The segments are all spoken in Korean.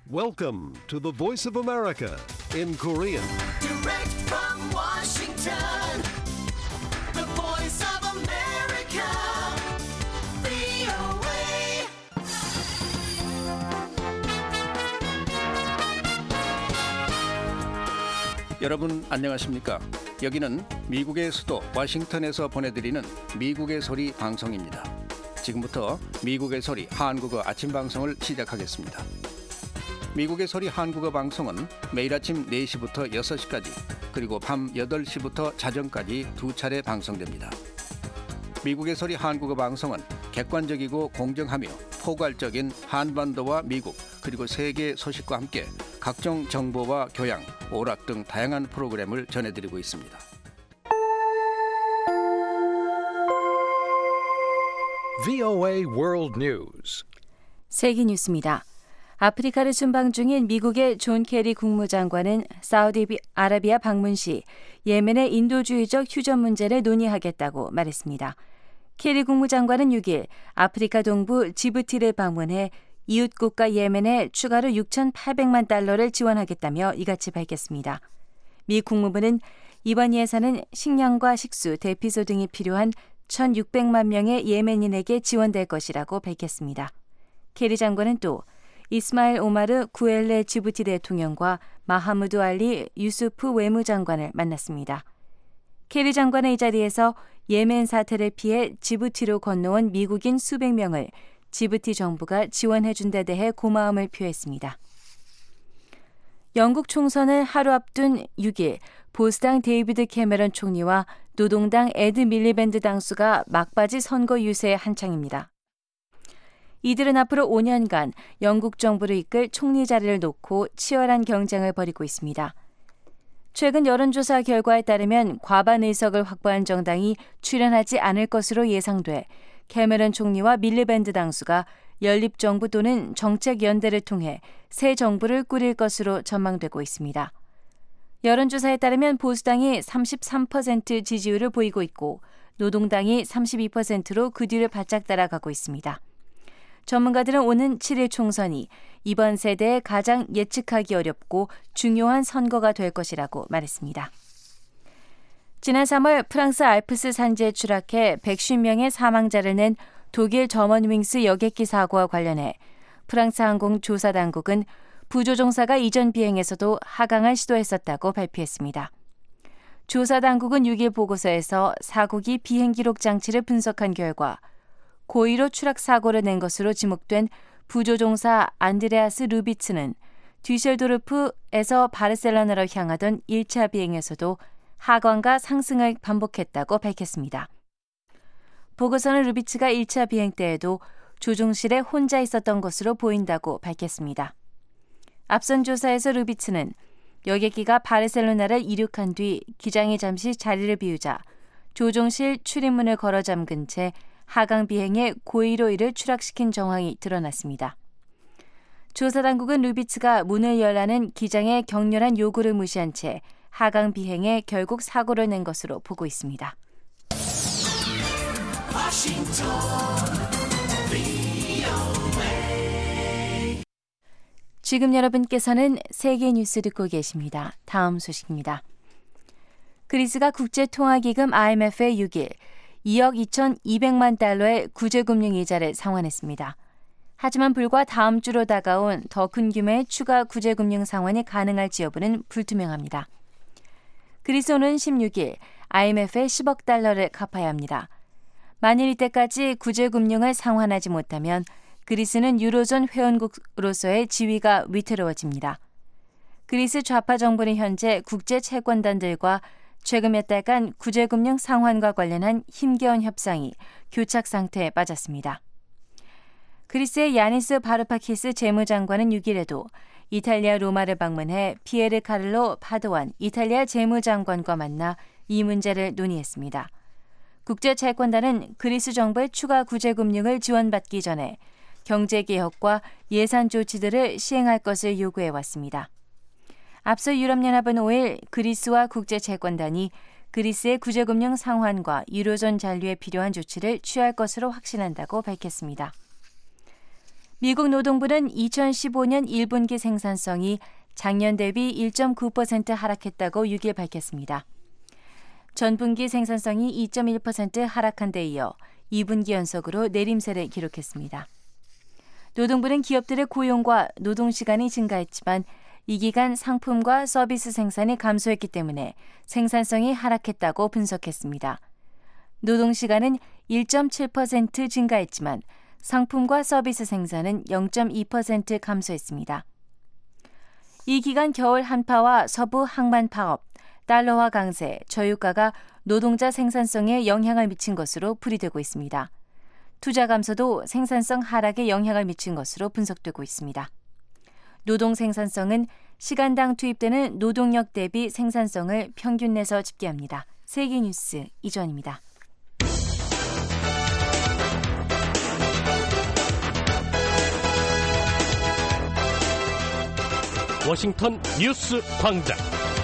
Welcome to the Voice of America in Korean. Direct from Washington, the Voice of America, VOA. 여러분 안녕하십니까? 여기는 미국의 수도 워싱턴에서 보내드리는 미국의 소리 방송입니다. 지금부터 미국의 소리 한국어 아침 방송을 시작하겠습니다. 미국의 소리 한국어 방송은 매일 아침 4시부터 6시까지 그리고 밤 8시부터 자정까지 두 차례 방송됩니다. 미국의 소리 한국어 방송은 객관적이고 공정하며 포괄적인 한반도와 미국 그리고 세계 소식과 함께 각종 정보와 교양, 오락 등 다양한 프로그램을 전해드리고 있습니다. VOA World News. 세계 뉴스입니다. 아프리카를 순방 중인 미국의 존 케리 국무장관은 사우디아라비아 방문 시 예멘의 인도주의적 휴전 문제를 논의하겠다고 말했습니다. 케리 국무장관은 6일 아프리카 동부 지부티를 방문해 이웃국가 예멘에 추가로 6,800만 달러를 지원하겠다며 이같이 밝혔습니다. 미 국무부는 이번 예산은 식량과 식수, 대피소 등이 필요한 1,600만 명의 예멘인에게 지원될 것이라고 밝혔습니다. 케리 장관은 또 이스마일 오마르 구엘레 지부티 대통령과 마하무드 알리 유수프 외무장관을 만났습니다. 케리 장관은 이 자리에서 예멘 사태를 피해 지부티로 건너온 미국인 수백 명을 지부티 정부가 지원해준 데 대해 고마움을 표했습니다. 영국 총선을 하루 앞둔 6일 보수당 데이비드 캐머런 총리와 노동당 에드 밀리밴드 당수가 막바지 선거 유세에 한창입니다. 이들은 앞으로 5년간 영국 정부를 이끌 총리 자리를 놓고 치열한 경쟁을 벌이고 있습니다. 최근 여론조사 결과에 따르면 과반 의석을 확보한 정당이 출연하지 않을 것으로 예상돼 캐머런 총리와 밀리밴드 당수가 연립정부 또는 정책연대를 통해 새 정부를 꾸릴 것으로 전망되고 있습니다. 여론조사에 따르면 보수당이 33% 지지율을 보이고 있고 노동당이 32%로 그 뒤를 바짝 따라가고 있습니다. 전문가들은 오는 7일 총선이 이번 세대에 가장 예측하기 어렵고 중요한 선거가 될 것이라고 말했습니다. 지난 3월 프랑스 알프스 산지에 추락해 150명의 사망자를 낸 독일 저먼윙스 여객기 사고와 관련해 프랑스 항공 조사 당국은 부조종사가 이전 비행에서도 하강을 시도했었다고 발표했습니다. 조사 당국은 6일 보고서에서 사고기 비행 기록 장치를 분석한 결과 고의로 추락 사고를 낸 것으로 지목된 부조종사 안드레아스 루비츠는 뒤셀도르프에서 바르셀로나로 향하던 1차 비행에서도 하강과 상승을 반복했다고 밝혔습니다. 보고서는 루비츠가 1차 비행 때에도 조종실에 혼자 있었던 것으로 보인다고 밝혔습니다. 앞선 조사에서 루비츠는 여객기가 바르셀로나를 이륙한 뒤 기장이 잠시 자리를 비우자 조종실 출입문을 걸어 잠근 채 하강 비행에 고의로 이를 추락시킨 정황이 드러났습니다. 조사 당국은 루비츠가 문을 열라는 기장의 격렬한 요구를 무시한 채 하강 비행에 결국 사고를 낸 것으로 보고 있습니다. 지금 여러분께서는 세계 뉴스 듣고 계십니다. 다음 소식입니다. 그리스가 국제통화기금 IMF에 6일 2억 2,200만 달러의 구제금융이자를 상환했습니다. 하지만 불과 다음 주로 다가온 더 큰 규모의 추가 구제금융 상환이 가능할지 여부는 불투명합니다. 그리스는 16일 IMF에 10억 달러를 갚아야 합니다. 만일 이때까지 구제금융을 상환하지 못하면 그리스는 유로존 회원국으로서의 지위가 위태로워집니다. 그리스 좌파 정부는 현재 국제 채권단들과 최근 몇 달간 구제금융 상환과 관련한 힘겨운 협상이 교착 상태에 빠졌습니다. 그리스의 야니스 바르파키스 재무장관은 6일에도 이탈리아 로마를 방문해 피에르 카를로 파도안 이탈리아 재무장관과 만나 이 문제를 논의했습니다. 국제채권단은 그리스 정부의 추가 구제금융을 지원받기 전에 경제개혁과 예산 조치들을 시행할 것을 요구해왔습니다. 앞서 유럽연합은 5일 그리스와 국제채권단이 그리스의 구제금융 상환과 유로존 잔류에 필요한 조치를 취할 것으로 확신한다고 밝혔습니다. 미국 노동부는 2015년 1분기 생산성이 작년 대비 1.9% 하락했다고 6일 밝혔습니다. 전분기 생산성이 2.1% 하락한 데 이어 2분기 연속으로 내림세를 기록했습니다. 노동부는 기업들의 고용과 노동시간이 증가했지만 이 기간 상품과 서비스 생산이 감소했기 때문에 생산성이 하락했다고 분석했습니다. 노동시간은 1.7% 증가했지만 상품과 서비스 생산은 0.2% 감소했습니다. 이 기간 겨울 한파와 서부 항만 파업, 달러화 강세, 저유가가 노동자 생산성에 영향을 미친 것으로 풀이되고 있습니다. 투자 감소도 생산성 하락에 영향을 미친 것으로 분석되고 있습니다. 노동 생산성은 시간당 투입되는 노동력 대비 생산성을 평균 내서 집계합니다. 세계뉴스 이주연입니다. 워싱턴 뉴스 광장.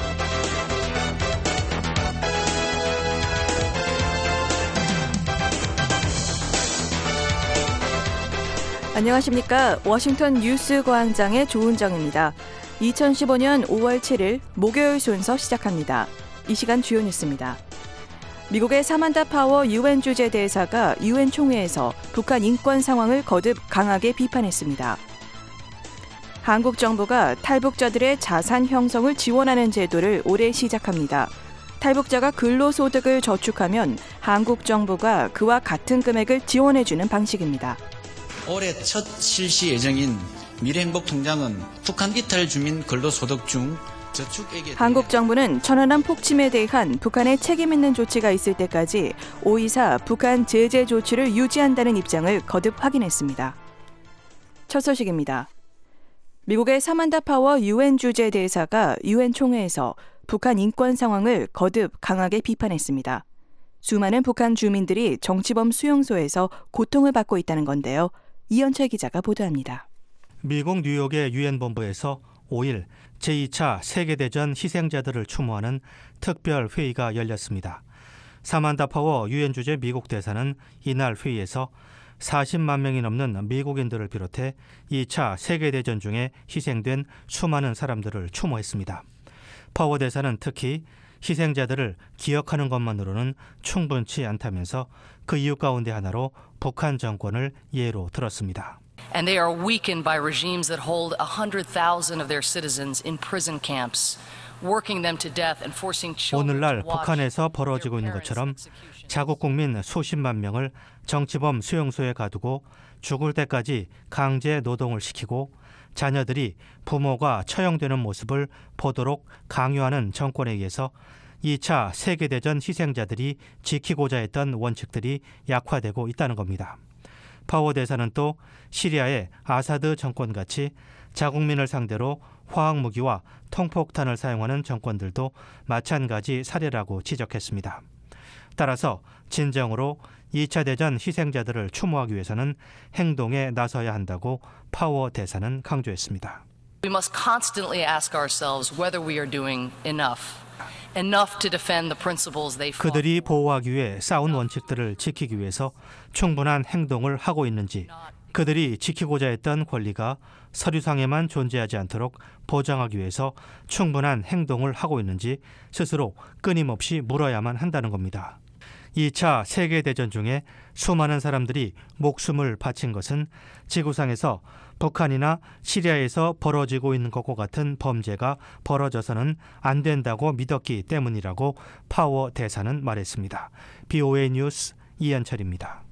안녕하십니까. 워싱턴 뉴스 광장의 조은정입니다. 2015년 5월 7일 목요일 순서 시작합니다. 이 시간 주요 뉴스입니다. 미국의 사만다 파워 유엔 주재 대사가 유엔 총회에서 북한 인권 상황을 거듭 강하게 비판했습니다. 한국 정부가 탈북자들의 자산 형성을 지원하는 제도를 올해 시작합니다. 탈북자가 근로소득을 저축하면 한국 정부가 그와 같은 금액을 지원해주는 방식입니다. 올해 첫 실시 예정인 미래행복통장은 북한 이탈 주민 근로소득 중 저축액에 한국 정부는 천안함 폭침에 대한 북한의 책임 있는 조치가 있을 때까지 524 북한 제재 조치를 유지한다는 입장을 거듭 확인했습니다. 첫 소식입니다. 미국의 사만다 파워 유엔 주재 대사가 유엔 총회에서 북한 인권 상황을 거듭 강하게 비판했습니다. 수많은 북한 주민들이 정치범 수용소에서 고통을 받고 있다는 건데요. 이현철 기자가 보도합니다. 미국 뉴욕의 유엔 본부에서 5일 제2차 세계대전 희생자들을 추모하는 특별 회의가 열렸습니다. 사만다 파워 유엔 주재 미국 대사는 이날 회의에서 40만 명이 넘는 미국인들을 비롯해 2차 세계대전 중에 희생된 수많은 사람들을 추모했습니다. 파워 대사는 특히 희생자들을 기억하는 것만으로는 충분치 않다면서 그 이유 가운데 하나로 북한 정권을 예로 들었습니다. And they are weakened by regimes that hold 100,000 of their citizens in prison camps, working them to death and forcing children 오늘날 to watch 북한에서 벌어지고 있는 것처럼 자국 국민 수십만 명을 정치범 수용소에 가두고 죽을 때까지 강제 노동을 시키고 자녀들이 부모가 처형되는 모습을 보도록 강요하는 정권에 의해서 2차 세계대전 희생자들이 지키고자 했던 원칙들이 약화되고 있다는 겁니다. 파워 대사는 또 시리아의 아사드 정권같이 자국민을 상대로 화학무기와 통폭탄을 사용하는 정권들도 마찬가지 사례라고 지적했습니다. 따라서 진정으로 2차 대전 희생자들을 추모하기 위해서는 행동에 나서야 한다고 파워 대사는 강조했습니다. We must constantly ask ourselves whether we are doing enough to defend the principles they fought. 그들이 보호하기 위해 싸운 원칙들을 지키기 위해서 충분한 행동을 하고 있는지, 그들이 지키고자 했던 권리가 서류상에만 존재하지 않도록 보장하기 위해서 충분한 행동을 하고 있는지 스스로 끊임없이 물어야만 한다는 겁니다. 2차 세계대전 중에 수많은 사람들이 목숨을 바친 것은 지구상에서 북한이나 시리아에서 벌어지고 있는 것과 같은 범죄가 벌어져서는 안 된다고 믿었기 때문이라고 파워 대사는 말했습니다. BOA 뉴스 이현철입니다.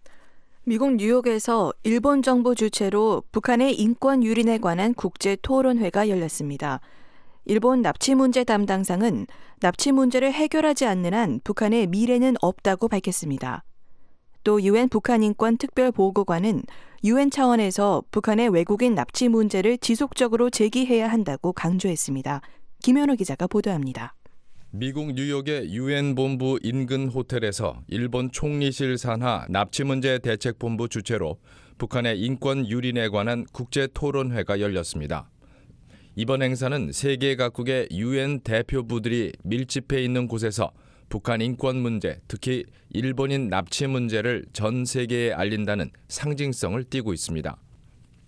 미국 뉴욕에서 일본 정부 주최로 북한의 인권 유린에 관한 국제 토론회가 열렸습니다. 일본 납치 문제 담당상은 납치 문제를 해결하지 않는 한 북한의 미래는 없다고 밝혔습니다. 또 유엔 북한 인권 특별 보고관은 유엔 차원에서 북한의 외국인 납치 문제를 지속적으로 제기해야 한다고 강조했습니다. 김현우 기자가 보도합니다. 미국 뉴욕의 유엔 본부 인근 호텔에서 일본 총리실 산하 납치 문제 대책본부 주최로 북한의 인권 유린에 관한 국제 토론회가 열렸습니다. 이번 행사는 세계 각국의 유엔 대표부들이 밀집해 있는 곳에서 북한 인권 문제, 특히 일본인 납치 문제를 전 세계에 알린다는 상징성을 띠고 있습니다.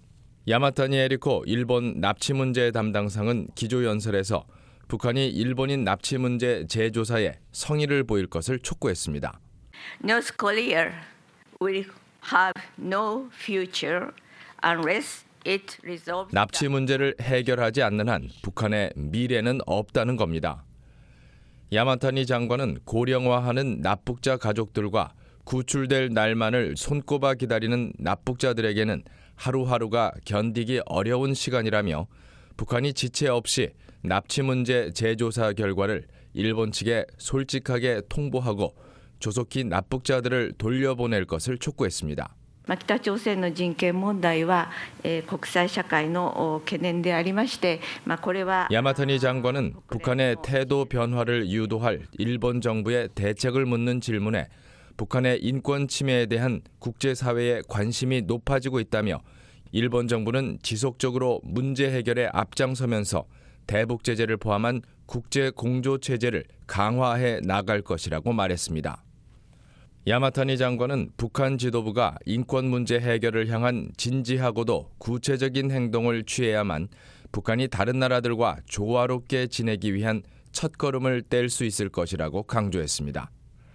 야마타니 에리코 일본 납치 문제 담당상은 기조연설에서 북한이 일본인 납치 문제 재조사에 성의를 보일 것을 촉구했습니다. North Korea will have no future unless it resolves. 납치 문제를 해결하지 않는 한 북한의 미래는 없다는 겁니다. 야마타니 장관은 고령화하는 납북자 가족들과 구출될 날만을 손꼽아 기다리는 납북자들에게는 하루하루가 견디기 어려운 시간이라며 북한이 지체 없이 납치 문제 재조사 결과를 일본 측에 솔직하게 통보하고 조속히 납북자들을 돌려보낼 것을 촉구했습니다. 北朝鮮の人権問題は国際社会の懸念でありまして、これは 야마타니 장관은 북한의 태도 변화를 유도할 일본 정부의 대책을 묻는 질문에 북한의 인권 침해에 대한 국제사회의 관심이 높아지고 있다며 일본 정부는 지속적으로 문제 해결에 앞장서면서 대북 제재를 포함한 국제 공조 체제를 강화해 나갈 것이라고 말했습니다. 야마타니 장관은 북한 지도부가 인권 문제 해결을 향한 진지하고도 구체적인 행동을 취해야만 북한이 다른 나라들과 조화롭게 지내기 위한 첫걸음을 뗄 수 있을 것이라고 강조했습니다.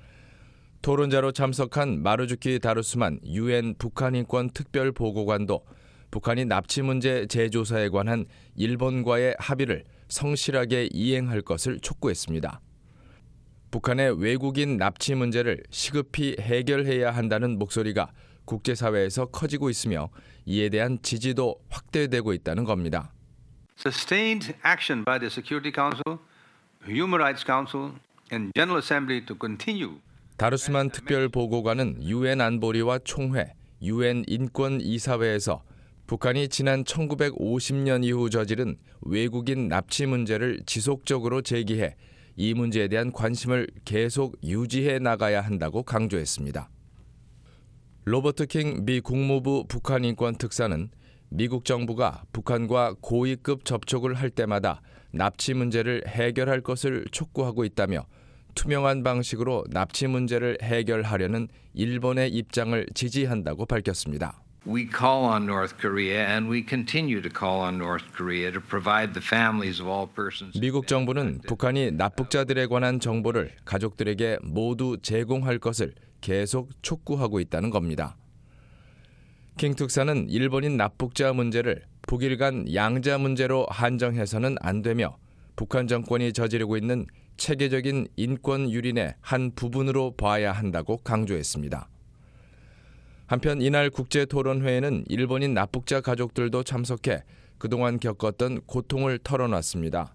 토론자로 참석한 마루주키 다루스만 UN 북한 인권 특별 보고관도 북한이 납치 문제 재조사에 관한 일본과의 합의를 성실하게 이행할 것을 촉구했습니다. 북한의 외국인 납치 문제를 시급히 해결해야 한다는 목소리가 국제사회에서 커지고 있으며 이에 대한 지지도 확대되고 있다는 겁니다. Sustained action by the Security Council, Human Rights Council, and General Assembly to continue. 다루스만 특별 보고관은 UN 안보리와 총회, UN 인권 이사회에서 북한이 지난 1950년 이후 저지른 외국인 납치 문제를 지속적으로 제기해 이 문제에 대한 관심을 계속 유지해 나가야 한다고 강조했습니다. 로버트 킹 미 국무부 북한 인권 특사는 미국 정부가 북한과 고위급 접촉을 할 때마다 납치 문제를 해결할 것을 촉구하고 있다며 투명한 방식으로 납치 문제를 해결하려는 일본의 입장을 지지한다고 밝혔습니다. We call on North Korea and we continue to call on North Korea to provide the families of all persons. 미국 정부는 북한이 납북자들에 관한 정보를 가족들에게 모두 제공할 것을 계속 촉구하고 있다는 겁니다. 킹 특사는 일본인 납북자 문제를 북일 간 양자 문제로 한정해서는 안 되며 북한 정권이 저지르고 있는 체계적인 인권 유린의 한 부분으로 봐야 한다고 강조했습니다. 한편 이날 국제토론회에는 일본인 납북자 가족들도 참석해 그동안 겪었던 고통을 털어놨습니다.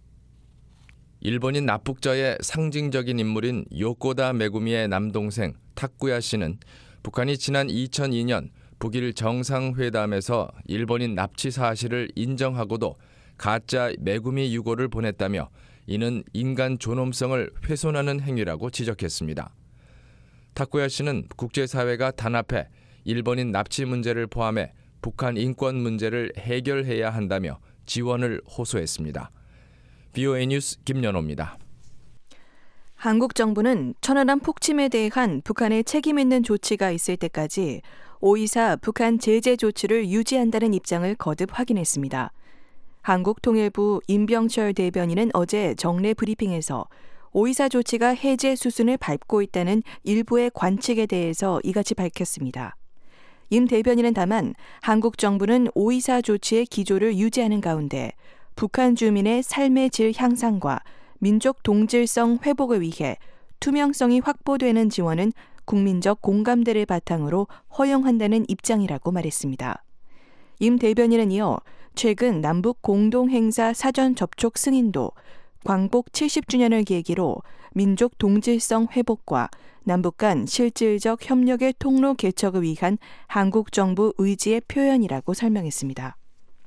일본인 납북자의 상징적인 인물인 요코다 메구미의 남동생 타쿠야 씨는 북한이 지난 2002년 북일 정상회담에서 일본인 납치 사실을 인정하고도 가짜 메구미 유고를 보냈다며 이는 인간 존엄성을 훼손하는 행위라고 지적했습니다. 타쿠야 씨는 국제사회가 단합해 일본인 납치 문제를 포함해 북한 인권 문제를 해결해야 한다며 지원을 호소했습니다. BOA 뉴스 김연호입니다. 한국 정부는 천안함 폭침에 대한 북한의 책임 있는 조치가 있을 때까지 524 북한 제재 조치를 유지한다는 입장을 거듭 확인했습니다. 한국통일부 임병철 대변인은 어제 정례 브리핑에서 524 조치가 해제 수순을 밟고 있다는 일부의 관측에 대해서 이같이 밝혔습니다. 임 대변인은 다만 한국 정부는 524 조치의 기조를 유지하는 가운데 북한 주민의 삶의 질 향상과 민족 동질성 회복을 위해 투명성이 확보되는 지원은 국민적 공감대를 바탕으로 허용한다는 입장이라고 말했습니다. 임 대변인은 이어 최근 남북 공동행사 사전 접촉 승인도 광복 70주년을 계기로 민족 동질성 회복과 남북 간 실질적 협력의 통로 개척을 위한 한국 정부 의지의 표현이라고 설명했습니다.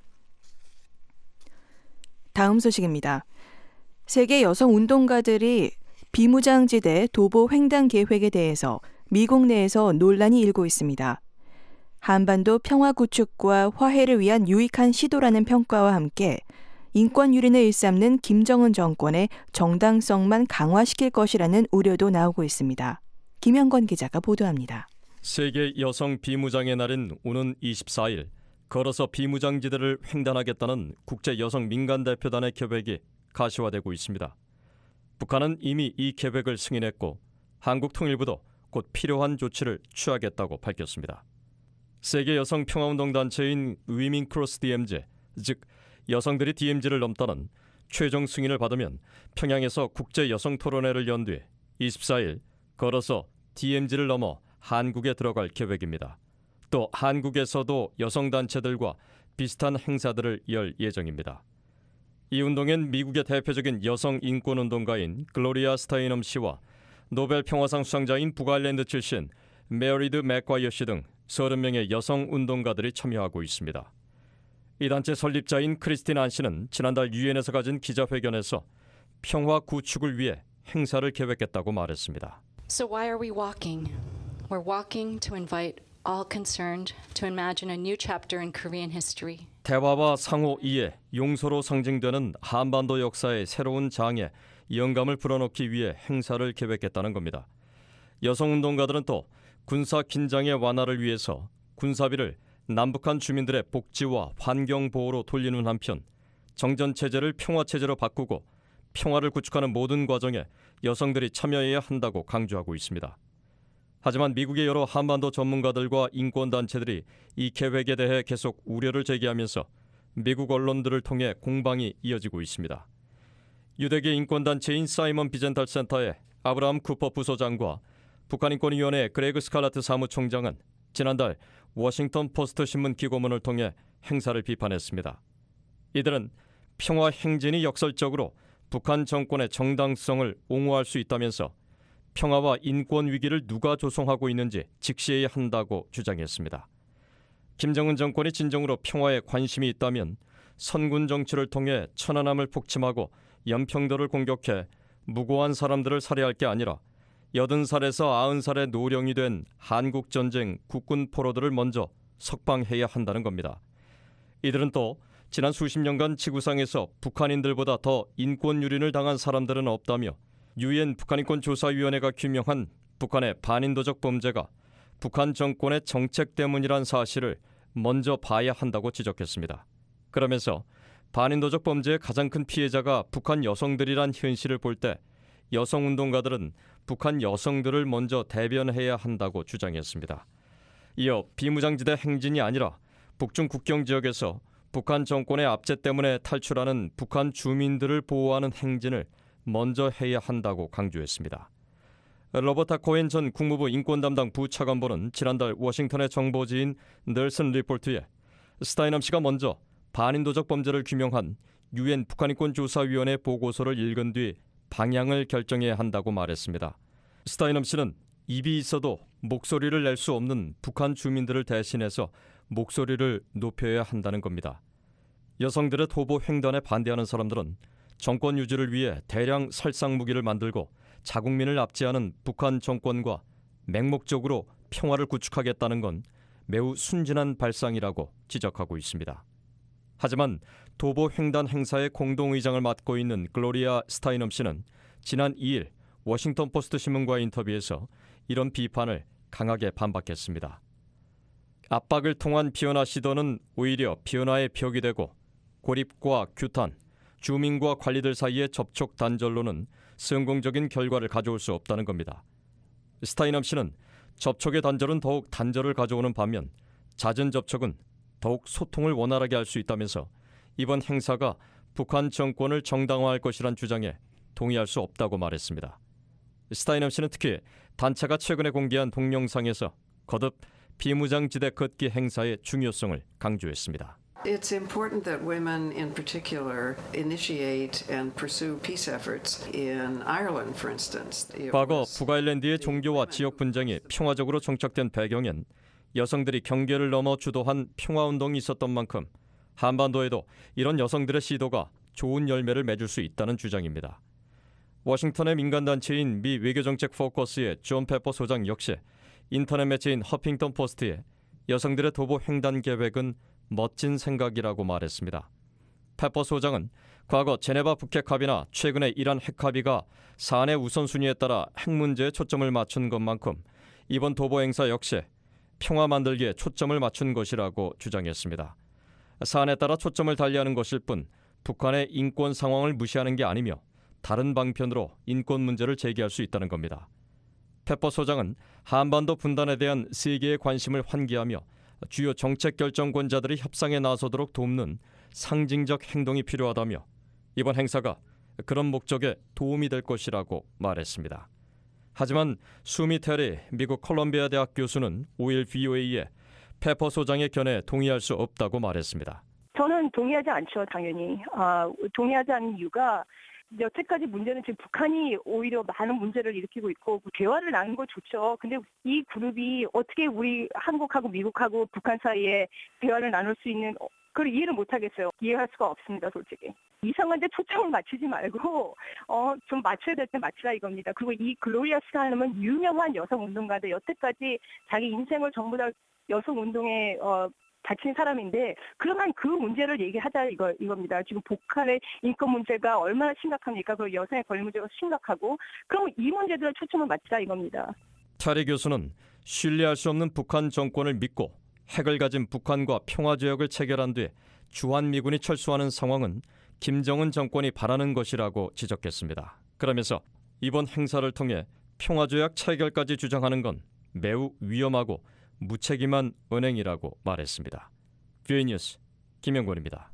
다음 소식입니다. 세계 여성 운동가들이 비무장지대 도보 횡단 계획에 대해서 미국 내에서 논란이 일고 있습니다. 한반도 평화 구축과 화해를 위한 유익한 시도라는 평가와 함께 인권 유린을 일삼는 김정은 정권의 정당성만 강화시킬 것이라는 우려도 나오고 있습니다. 김영건 기자가 보도합니다. 세계 여성 비무장의 날인 오는 24일 걸어서 비무장지대를 횡단하겠다는 국제 여성 민간 대표단의 계획이 가시화되고 있습니다. 북한은 이미 이 계획을 승인했고 한국 통일부도 곧 필요한 조치를 취하겠다고 밝혔습니다. 세계 여성 평화운동 단체인 위민 크로스 DMZ, 즉 여성들이 DMZ를 넘다는 최종 승인을 받으면 평양에서 국제 여성 토론회를 연 뒤 24일 걸어서 DMZ를 넘어 한국에 들어갈 계획입니다. 또 한국에서도 여성단체들과 비슷한 행사들을 열 예정입니다. 이 운동엔 미국의 대표적인 여성 인권운동가인 글로리아 스타이넘 씨와 노벨 평화상 수상자인 북아일랜드 출신 메리드 맥과이어 씨 등 30명의 여성 운동가들이 참여하고 있습니다. 이 단체 설립자인 크리스틴 안 씨는 지난달 유엔에서 가진 기자회견에서 평화 구축을 위해 행사를 계획했다고 말했습니다. So why are we walking? We're walking to invite all concerned to imagine a new chapter in Korean history. 대화와 상호 이해, 용서로 상징되는 한반도 역사의 새로운 장에 영감을 불어넣기 위해 행사를 계획했다는 겁니다. 여성운동가들은 또 군사 긴장의 완화를 위해서 군사비를 남북한 주민들의 복지와 환경 보호로 돌리는 한편 정전체제를 평화체제로 바꾸고 평화를 구축하는 모든 과정에 여성들이 참여해야 한다고 강조하고 있습니다. 하지만 미국의 여러 한반도 전문가들과 인권단체들이 이 계획에 대해 계속 우려를 제기하면서 미국 언론들을 통해 공방이 이어지고 있습니다. 유대계 인권단체인 사이먼 비젠탈 센터의 아브라함 쿠퍼 부소장과 북한인권위원회 그레그 스칼라트 사무총장은 지난달 워싱턴 포스트 신문 기고문을 통해 행사를 비판했습니다. 이들은 평화 행진이 역설적으로 북한 정권의 정당성을 옹호할 수 있다면서 평화와 인권 위기를 누가 조성하고 있는지 직시해야 한다고 주장했습니다. 김정은 정권이 진정으로 평화에 관심이 있다면 선군 정치를 통해 천안함을 폭침하고 연평도를 공격해 무고한 사람들을 살해할 게 아니라 80살에서 90살의 노령이 된 한국전쟁 국군 포로들을 먼저 석방해야 한다는 겁니다. 이들은 또 지난 수십 년간 지구상에서 북한인들보다 더 인권 유린을 당한 사람들은 없다며 유엔 북한인권조사위원회가 규명한 북한의 반인도적 범죄가 북한 정권의 정책 때문이란 사실을 먼저 봐야 한다고 지적했습니다. 그러면서 반인도적 범죄의 가장 큰 피해자가 북한 여성들이란 현실을 볼 때 여성운동가들은 북한 여성들을 먼저 대변해야 한다고 주장했습니다. 이어 비무장지대 행진이 아니라 북중 국경 지역에서 북한 정권의 압제 때문에 탈출하는 북한 주민들을 보호하는 행진을 먼저 해야 한다고 강조했습니다. 로버타 코엔 전 국무부 인권담당 부차관보는 지난달 워싱턴의 정보지인 넬슨 리포트에 스타이넘 씨가 먼저 반인도적 범죄를 규명한 유엔 북한인권조사위원회 보고서를 읽은 뒤 방향을 결정해야 한다고 말했습니다. 스타이넘 씨는 입이 있어도 목소리를 낼 수 없는 북한 주민들을 대신해서 목소리를 높여야 한다는 겁니다. 여성들의 토보 횡단에 반대하는 사람들은 정권 유지를 위해 대량 살상 무기를 만들고 자국민을 압제하는 북한 정권과 맹목적으로 평화를 구축하겠다는 건 매우 순진한 발상이라고 지적하고 있습니다. 하지만 도보 횡단 행사의 공동의장을 맡고 있는 글로리아 스타이넘 씨는 지난 2일 워싱턴 포스트 신문과의 인터뷰에서 이런 비판을 강하게 반박했습니다. 압박을 통한 비언화 시도는 오히려 비언화의 벽이 되고 고립과 규탄, 주민과 관리들 사이의 접촉 단절로는 성공적인 결과를 가져올 수 없다는 겁니다. 스타이넘 씨는 접촉의 단절은 더욱 단절을 가져오는 반면 잦은 접촉은 더욱 소통을 원활하게 할 수 있다면서 이번 행사가 북한 정권을 정당화할 것이란 주장에 동의할 수 없다고 말했습니다. 스타이넘 씨는 특히 단체가 최근에 공개한 동영상에서 거듭 비무장지대 걷기 행사의 중요성을 강조했습니다. It's important that women in particular initiate and pursue peace efforts in Ireland, for instance. 과거 북아일랜드의 종교와 지역 분쟁이 평화적으로 정착된 배경엔 여성들이 경계를 넘어 주도한 평화운동이 있었던 만큼 한반도에도 이런 여성들의 시도가 좋은 열매를 맺을 수 있다는 주장입니다. 워싱턴의 민간단체인 미 외교정책 포커스의 존 페퍼 소장 역시 인터넷 매체인 허핑턴 포스트에 여성들의 도보 횡단 계획은 멋진 생각이라고 말했습니다. 페퍼 소장은 과거 제네바 북핵 합의나 최근의 이란 핵 합의가 사안의 우선순위에 따라 핵 문제에 초점을 맞춘 것만큼 이번 도보 행사 역시 평화 만들기에 초점을 맞춘 것이라고 주장했습니다. 사안에 따라 초점을 달리하는 것일 뿐 북한의 인권 상황을 무시하는 게 아니며 다른 방편으로 인권 문제를 제기할 수 있다는 겁니다. 페퍼 소장은 한반도 분단에 대한 세계의 관심을 환기하며 주요 정책 결정권자들이 협상에 나서도록 돕는 상징적 행동이 필요하다며 이번 행사가 그런 목적에 도움이 될 것이라고 말했습니다. 하지만 수미 테리 미국 콜롬비아 대학 교수는 5일 VOA에 페퍼 소장의 견해에 동의할 수 없다고 말했습니다. 저는 동의하지 않죠, 당연히. 동의하지 않는 이유가 여태까지 문제는 지금 북한이 오히려 많은 문제를 일으키고 있고 대화를 나누는 거 좋죠. 근데 이 그룹이 어떻게 우리 한국하고 미국하고 북한 사이에 대화를 나눌 수 있는 그걸 이해를 못하겠어요. 이해할 수가 없습니다, 솔직히. 이상한데 초점을 맞추지 말고 좀 맞춰야 될 때 맞추라 이겁니다. 그리고 이 글로리아 스타일은 유명한 여성 운동가인데 여태까지 자기 인생을 전부 다 여성 운동에 바친 사람인데 그러면 그 문제를 얘기하자 이겁니다. 지금 북한의 인권 문제가 얼마나 심각합니까? 그 여성의 권리 문제가 심각하고 그럼 이 문제들을 초점을 맞추자 이겁니다. 타리 교수는 신뢰할 수 없는 북한 정권을 믿고 핵을 가진 북한과 평화조약을 체결한 뒤 주한미군이 철수하는 상황은 김정은 정권이 바라는 것이라고 지적했습니다. 그러면서 이번 행사를 통해 평화조약 체결까지 주장하는 건 매우 위험하고 무책임한 언행이라고 말했습니다. 뷰이 뉴스 김영권입니다.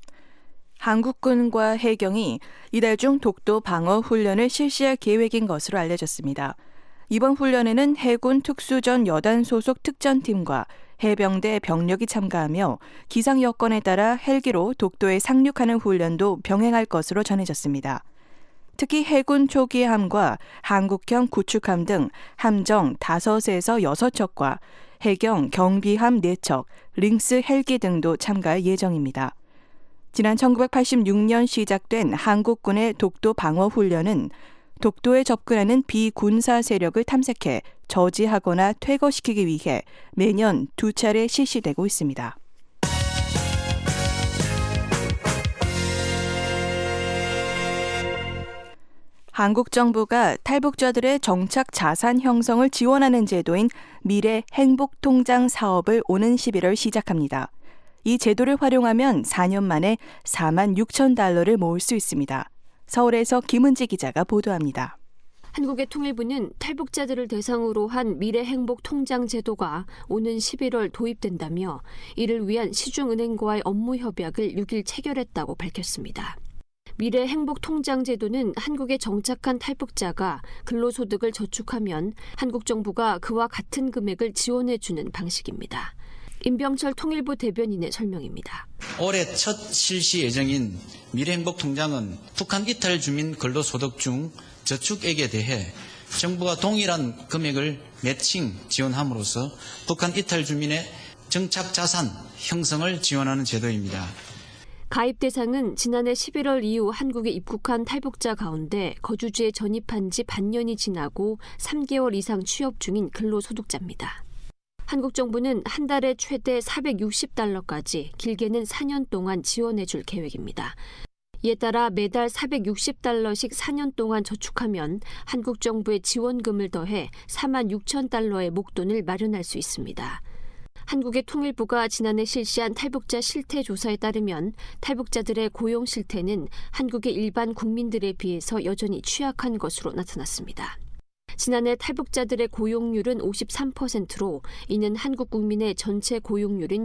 한국군과 해경이 이달 중 독도 방어 훈련을 실시할 계획인 것으로 알려졌습니다. 이번 훈련에는 해군 특수전 여단 소속 특전팀과 해병대 병력이 참가하며 기상 여건에 따라 헬기로 독도에 상륙하는 훈련도 병행할 것으로 전해졌습니다. 특히 해군 초기함과 한국형 구축함 등 함정 5에서 6척과 해경 경비함 4척, 링스 헬기 등도 참가할 예정입니다. 지난 1986년 시작된 한국군의 독도 방어 훈련은 독도에 접근하는 비군사 세력을 탐색해 저지하거나 퇴거시키기 위해 매년 2차례 실시되고 있습니다. 한국 정부가 탈북자들의 정착 자산 형성을 지원하는 제도인 미래 행복통장 사업을 오는 11월 시작합니다. 이 제도를 활용하면 4년 만에 4만 6천 달러를 모을 수 있습니다. 서울에서 김은지 기자가 보도합니다. 한국의 통일부는 탈북자들을 대상으로 한 미래행복통장 제도가 오는 11월 도입된다며 이를 위한 시중은행과의 업무 협약을 6일 체결했다고 밝혔습니다. 미래행복통장 제도는 한국에 정착한 탈북자가 근로소득을 저축하면 한국 정부가 그와 같은 금액을 지원해주는 방식입니다. 임병철 통일부 대변인의 설명입니다. 올해 첫 실시 예정인 미래행복통장은 북한 이탈 주민 근로소득 중 저축액에 대해 정부가 동일한 금액을 매칭 지원함으로써 북한 이탈 주민의 정착 자산 형성을 지원하는 제도입니다. 가입 대상은 지난해 11월 이후 한국에 입국한 탈북자 가운데 거주지에 전입한 지 반년이 지나고 3개월 이상 취업 중인 근로소득자입니다. 한국 정부는 한 달에 최대 460달러까지 길게는 4년 동안 지원해줄 계획입니다. 이에 따라 매달 460달러씩 4년 동안 저축하면 한국 정부의 지원금을 더해 4만 6천 달러의 목돈을 마련할 수 있습니다. 한국의 통일부가 지난해 실시한 탈북자 실태 조사에 따르면 탈북자들의 고용 실태는 한국의 일반 국민들에 비해서 여전히 취약한 것으로 나타났습니다. 지난해 탈북자들의 고용률은 53%로 이는 한국 국민의 전체 고용률인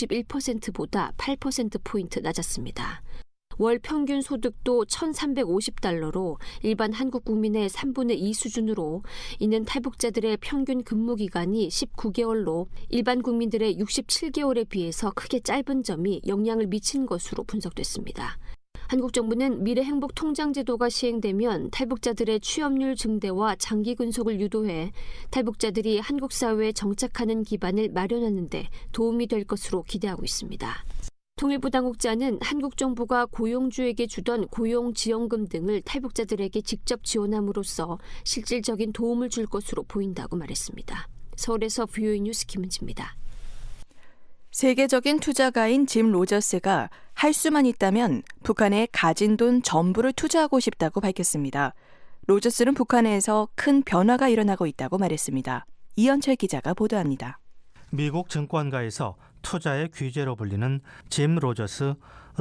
61%보다 8%포인트 낮았습니다. 월 평균 소득도 1,350달러로 일반 한국 국민의 3분의 2 수준으로 이는 탈북자들의 평균 근무 기간이 19개월로 일반 국민들의 67개월에 비해서 크게 짧은 점이 영향을 미친 것으로 분석됐습니다. 한국 정부는 미래행복통장제도가 시행되면 탈북자들의 취업률 증대와 장기 근속을 유도해 탈북자들이 한국 사회에 정착하는 기반을 마련하는 데 도움이 될 것으로 기대하고 있습니다. 통일부 당국자는 한국 정부가 고용주에게 주던 고용지원금 등을 탈북자들에게 직접 지원함으로써 실질적인 도움을 줄 것으로 보인다고 말했습니다. 서울에서 VOA 뉴스 김은지입니다. 세계적인 투자가인 짐 로저스가 할 수만 있다면 북한에 가진 돈 전부를 투자하고 싶다고 밝혔습니다. 로저스는 북한에서 큰 변화가 일어나고 있다고 말했습니다. 이현철 기자가 보도합니다. 미국 증권가에서 투자의 귀재로 불리는 짐 로저스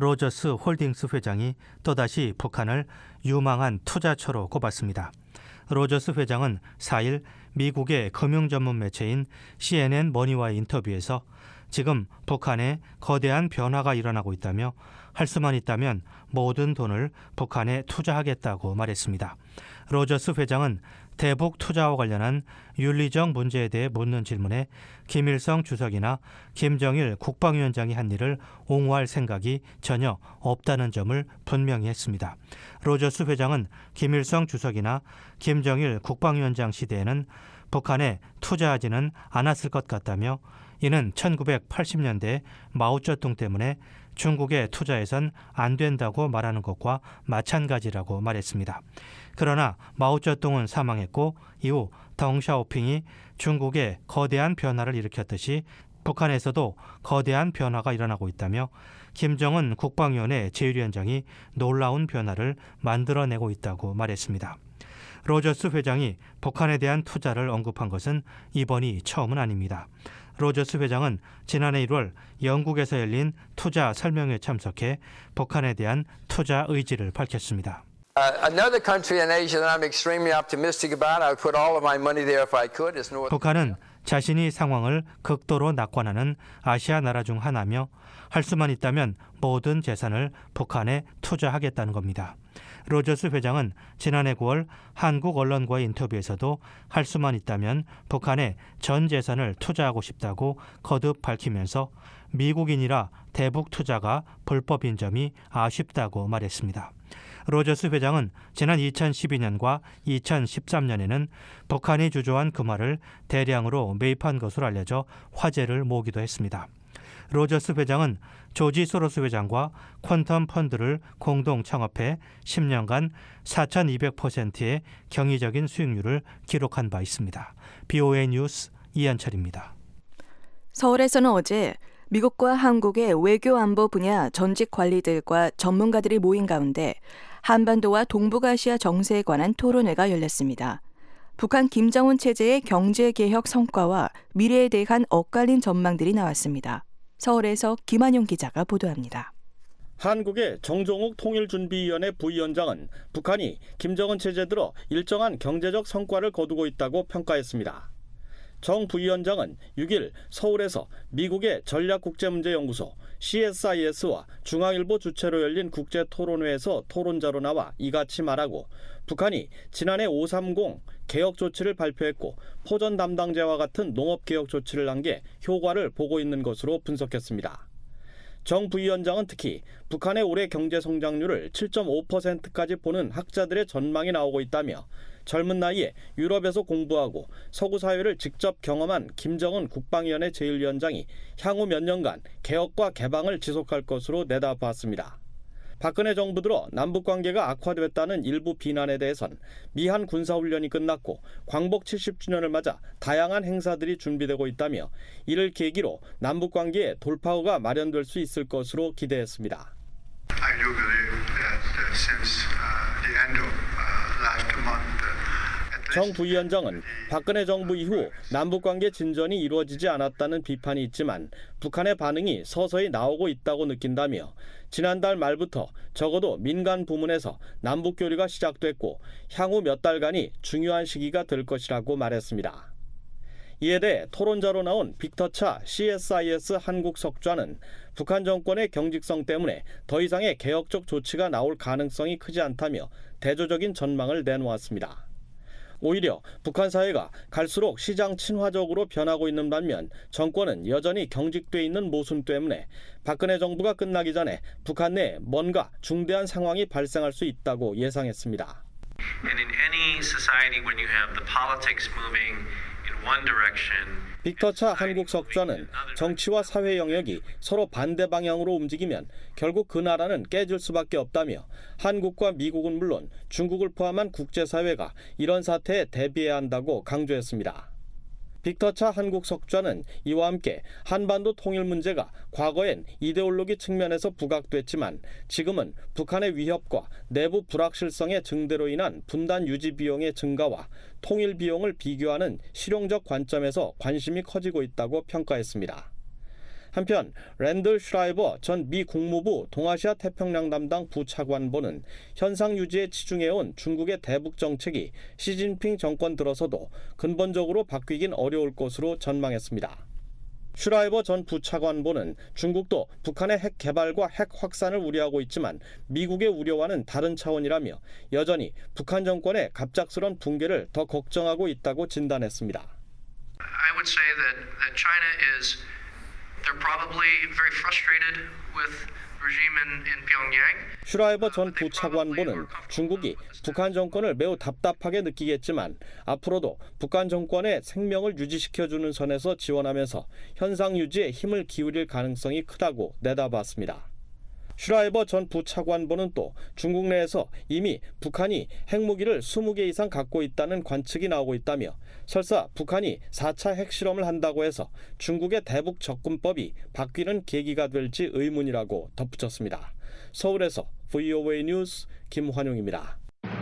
홀딩스 회장이 또다시 북한을 유망한 투자처로 꼽았습니다. 로저스 회장은 4일 미국의 금융 전문 매체인 CNN 머니와의 인터뷰에서 지금 북한에 거대한 변화가 일어나고 있다며 할 수만 있다면 모든 돈을 북한에 투자하겠다고 말했습니다. 로저스 회장은 대북 투자와 관련한 윤리적 문제에 대해 묻는 질문에 김일성 주석이나 김정일 국방위원장이 한 일을 옹호할 생각이 전혀 없다는 점을 분명히 했습니다. 로저스 회장은 김일성 주석이나 김정일 국방위원장 시대에는 북한에 투자하지는 않았을 것 같다며 이는 1980년대 마오쩌둥 때문에 중국에 투자해선 안 된다고 말하는 것과 마찬가지라고 말했습니다. 그러나 마오쩌둥은 사망했고 이후 덩샤오핑이 중국에 거대한 변화를 일으켰듯이 북한에서도 거대한 변화가 일어나고 있다며 김정은 국방위원회 제1위원장이 놀라운 변화를 만들어내고 있다고 말했습니다. 로저스 회장이 북한에 대한 투자를 언급한 것은 이번이 처음은 아닙니다. 로저스 회장은 지난해 1월 영국에서 열린 투자 설명회에 참석해 북한에 대한 투자 의지를 밝혔습니다. Another country in Asia that I'm extremely optimistic about, I would put all of my money there if I could, is North. 북한은 자신이 상황을 극도로 낙관하는 아시아 나라 중 하나며 할 수만 있다면 모든 재산을 북한에 투자하겠다는 겁니다. 로저스 회장은 지난해 9월 한국 언론과의 인터뷰에서도 할 수만 있다면 북한에 전 재산을 투자하고 싶다고 거듭 밝히면서 미국인이라 대북 투자가 불법인 점이 아쉽다고 말했습니다. 로저스 회장은 지난 2012년과 2013년에는 북한이 주조한 금화를 대량으로 매입한 것으로 알려져 화제를 모으기도 했습니다. 로저스 회장은 조지 소로스 회장과 퀀텀 펀드를 공동 창업해 10년간 4,200%의 경이적인 수익률을 기록한 바 있습니다. BOA 뉴스 이한철입니다. 서울에서는 어제 미국과 한국의 외교 안보 분야 전직 관리들과 전문가들이 모인 가운데 한반도와 동북아시아 정세에 관한 토론회가 열렸습니다. 북한 김정은 체제의 경제개혁 성과와 미래에 대한 엇갈린 전망들이 나왔습니다. 서울에서 김한용 기자가 보도합니다. 한국의 정종욱 통일준비위원회 부위원장은 북한이 김정은 체제 들어 일정한 경제적 성과를 거두고 있다고 평가했습니다. 정 부위원장은 6일 서울에서 미국의 전략국제문제연구소 CSIS와 중앙일보 주최로 열린 국제토론회에서 토론자로 나와 이같이 말하고 북한이 지난해 530 개혁 조치를 발표했고 포전 담당제와 같은 농업개혁 조치를 한 게 효과를 보고 있는 것으로 분석했습니다. 정 부위원장은 특히 북한의 올해 경제성장률을 7.5%까지 보는 학자들의 전망이 나오고 있다며 젊은 나이에 유럽에서 공부하고 서구 사회를 직접 경험한 김정은 국방위원회 제1위원장이 향후 몇 년간 개혁과 개방을 지속할 것으로 내다봤습니다. 박근혜 정부 들어 남북관계가 악화됐다는 일부 비난에 대해선 미한 군사훈련이 끝났고 광복 70주년을 맞아 다양한 행사들이 준비되고 있다며 이를 계기로 남북관계에 돌파구가 마련될 수 있을 것으로 기대했습니다. I do believe that since the end of last month, 정 부위원장은 박근혜 정부 이후 남북관계 진전이 이루어지지 않았다는 비판이 있지만 북한의 반응이 서서히 나오고 있다고 느낀다며 지난달 말부터 적어도 민간 부문에서 남북교류가 시작됐고 향후 몇 달간이 중요한 시기가 될 것이라고 말했습니다. 이에 대해 토론자로 나온 빅터차 CSIS 한국 석좌는 북한 정권의 경직성 때문에 더 이상의 개혁적 조치가 나올 가능성이 크지 않다며 대조적인 전망을 내놓았습니다. 오히려 북한 사회가 갈수록 시장 친화적으로 변하고 있는 반면 정권은 여전히 경직돼 있는 모순 때문에 박근혜 정부가 끝나기 전에 북한 내에 뭔가 중대한 상황이 발생할 수 있다고 예상했습니다. And in any society when you have the politics moving in one direction, 빅터차 한국 석좌는 정치와 사회 영역이 서로 반대 방향으로 움직이면 결국 그 나라는 깨질 수밖에 없다며 한국과 미국은 물론 중국을 포함한 국제사회가 이런 사태에 대비해야 한다고 강조했습니다. 빅터차 한국 석좌는 이와 함께 한반도 통일 문제가 과거엔 이데올로기 측면에서 부각됐지만 지금은 북한의 위협과 내부 불확실성의 증대로 인한 분단 유지 비용의 증가와 통일 비용을 비교하는 실용적 관점에서 관심이 커지고 있다고 평가했습니다. 한편 랜들 슈라이버 전 미 국무부 동아시아 태평양 담당 부차관보는 현상 유지에 치중해온 중국의 대북 정책이 시진핑 정권 들어서도 근본적으로 바뀌긴 어려울 것으로 전망했습니다. 슈라이버 전 부차관보는 중국도 북한의 핵 개발과 핵 확산을 우려하고 있지만 미국의 우려와는 다른 차원이라며 여전히 북한 정권의 갑작스런 붕괴를 더 걱정하고 있다고 진단했습니다. I would say that China is they're probably very frustrated with regime in Pyongyang. 슈라이버 전 부차관보는 중국이 북한 정권을 매우 답답하게 느끼겠지만 앞으로도 북한 정권의 생명을 유지시켜주는 선에서 지원하면서 현상 유지에 힘을 기울일 가능성이 크다고 내다봤습니다. 슈라이버 전 부차관보는 또 중국 내에서 이미 북한이 핵무기를 20개 이상 갖고 있다는 관측이 나오고 있다며 설사 북한이 4차 핵실험을 한다고 해서 중국의 대북 접근법이 바뀌는 계기가 될지 의문이라고 덧붙였습니다. 서울에서 VOA 뉴스 김환용입니다.